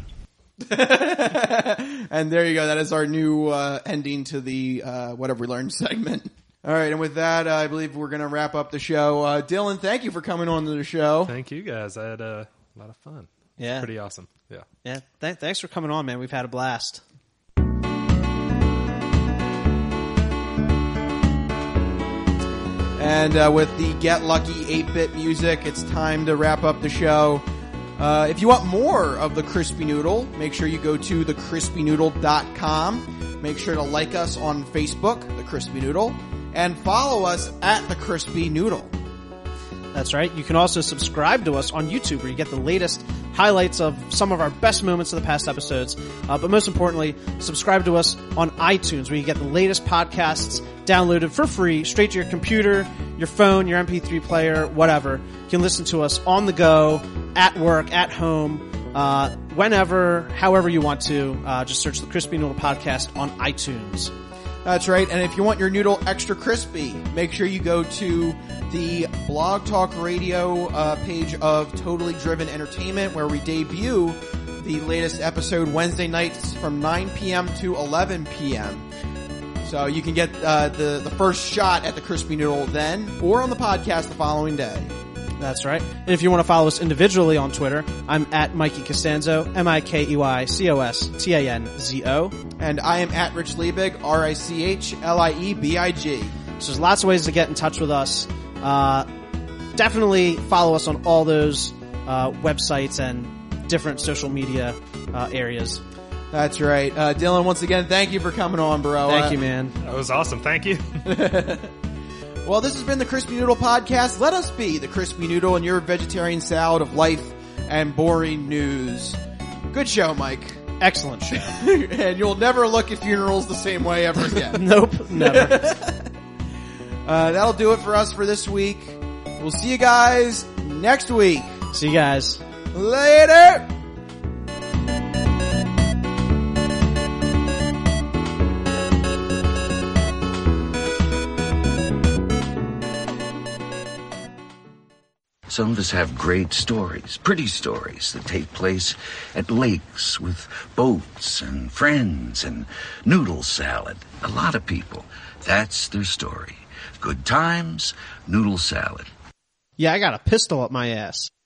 And there you go. That is our new ending to the What Have We Learned segment. All right, and with that, I believe we're going to wrap up the show. Dylan, thank you for coming on to the show. Thank you, guys. I had a lot of fun. Yeah. Pretty awesome. Yeah. Yeah. Thanks for coming on, man. We've had a blast. And with the Get Lucky 8-bit music, it's time to wrap up the show. If you want more of the Crispy Noodle, make sure you go to thecrispynoodle.com. Make sure to like us on Facebook, The Crispy Noodle, and follow us at The Crispy Noodle. That's right. You can also subscribe to us on YouTube, where you get the latest highlights of some of our best moments of the past episodes. But most importantly, subscribe to us on iTunes, where you get the latest podcasts downloaded for free straight to your computer, your phone, your MP3 player, whatever. You can listen to us on the go, at work, at home, whenever, however you want to. Just search the Crispy Noodle Podcast on iTunes. That's right. And if you want your noodle extra crispy, make sure you go to the Blog Talk Radio page of Totally Driven Entertainment, where we debut the latest episode Wednesday nights from 9 p.m. to 11 p.m. So you can get the first shot at the Crispy Noodle then, or on the podcast the following day. That's right. And if you want to follow us individually on Twitter, I'm at Mikey Costanzo, MikeyCostanzo. And I am at Rich Liebig, RichLiebig. So there's lots of ways to get in touch with us. Definitely follow us on all those websites and different social media areas. That's right. Dylan, once again, thank you for coming on, bro. Thank you, man. That was awesome. Thank you. Well, this has been the Crispy Noodle Podcast. Let us be the Crispy Noodle and your vegetarian salad of life and boring news. Good show, Mike. Excellent show. And you'll never look at funerals the same way ever again. Nope, never. That'll do it for us for this week. We'll see you guys next week. See you guys. Later! Some of us have great stories, pretty stories that take place at lakes with boats and friends and noodle salad. A lot of people, that's their story. Good times, noodle salad. Yeah, I got a pistol up my ass.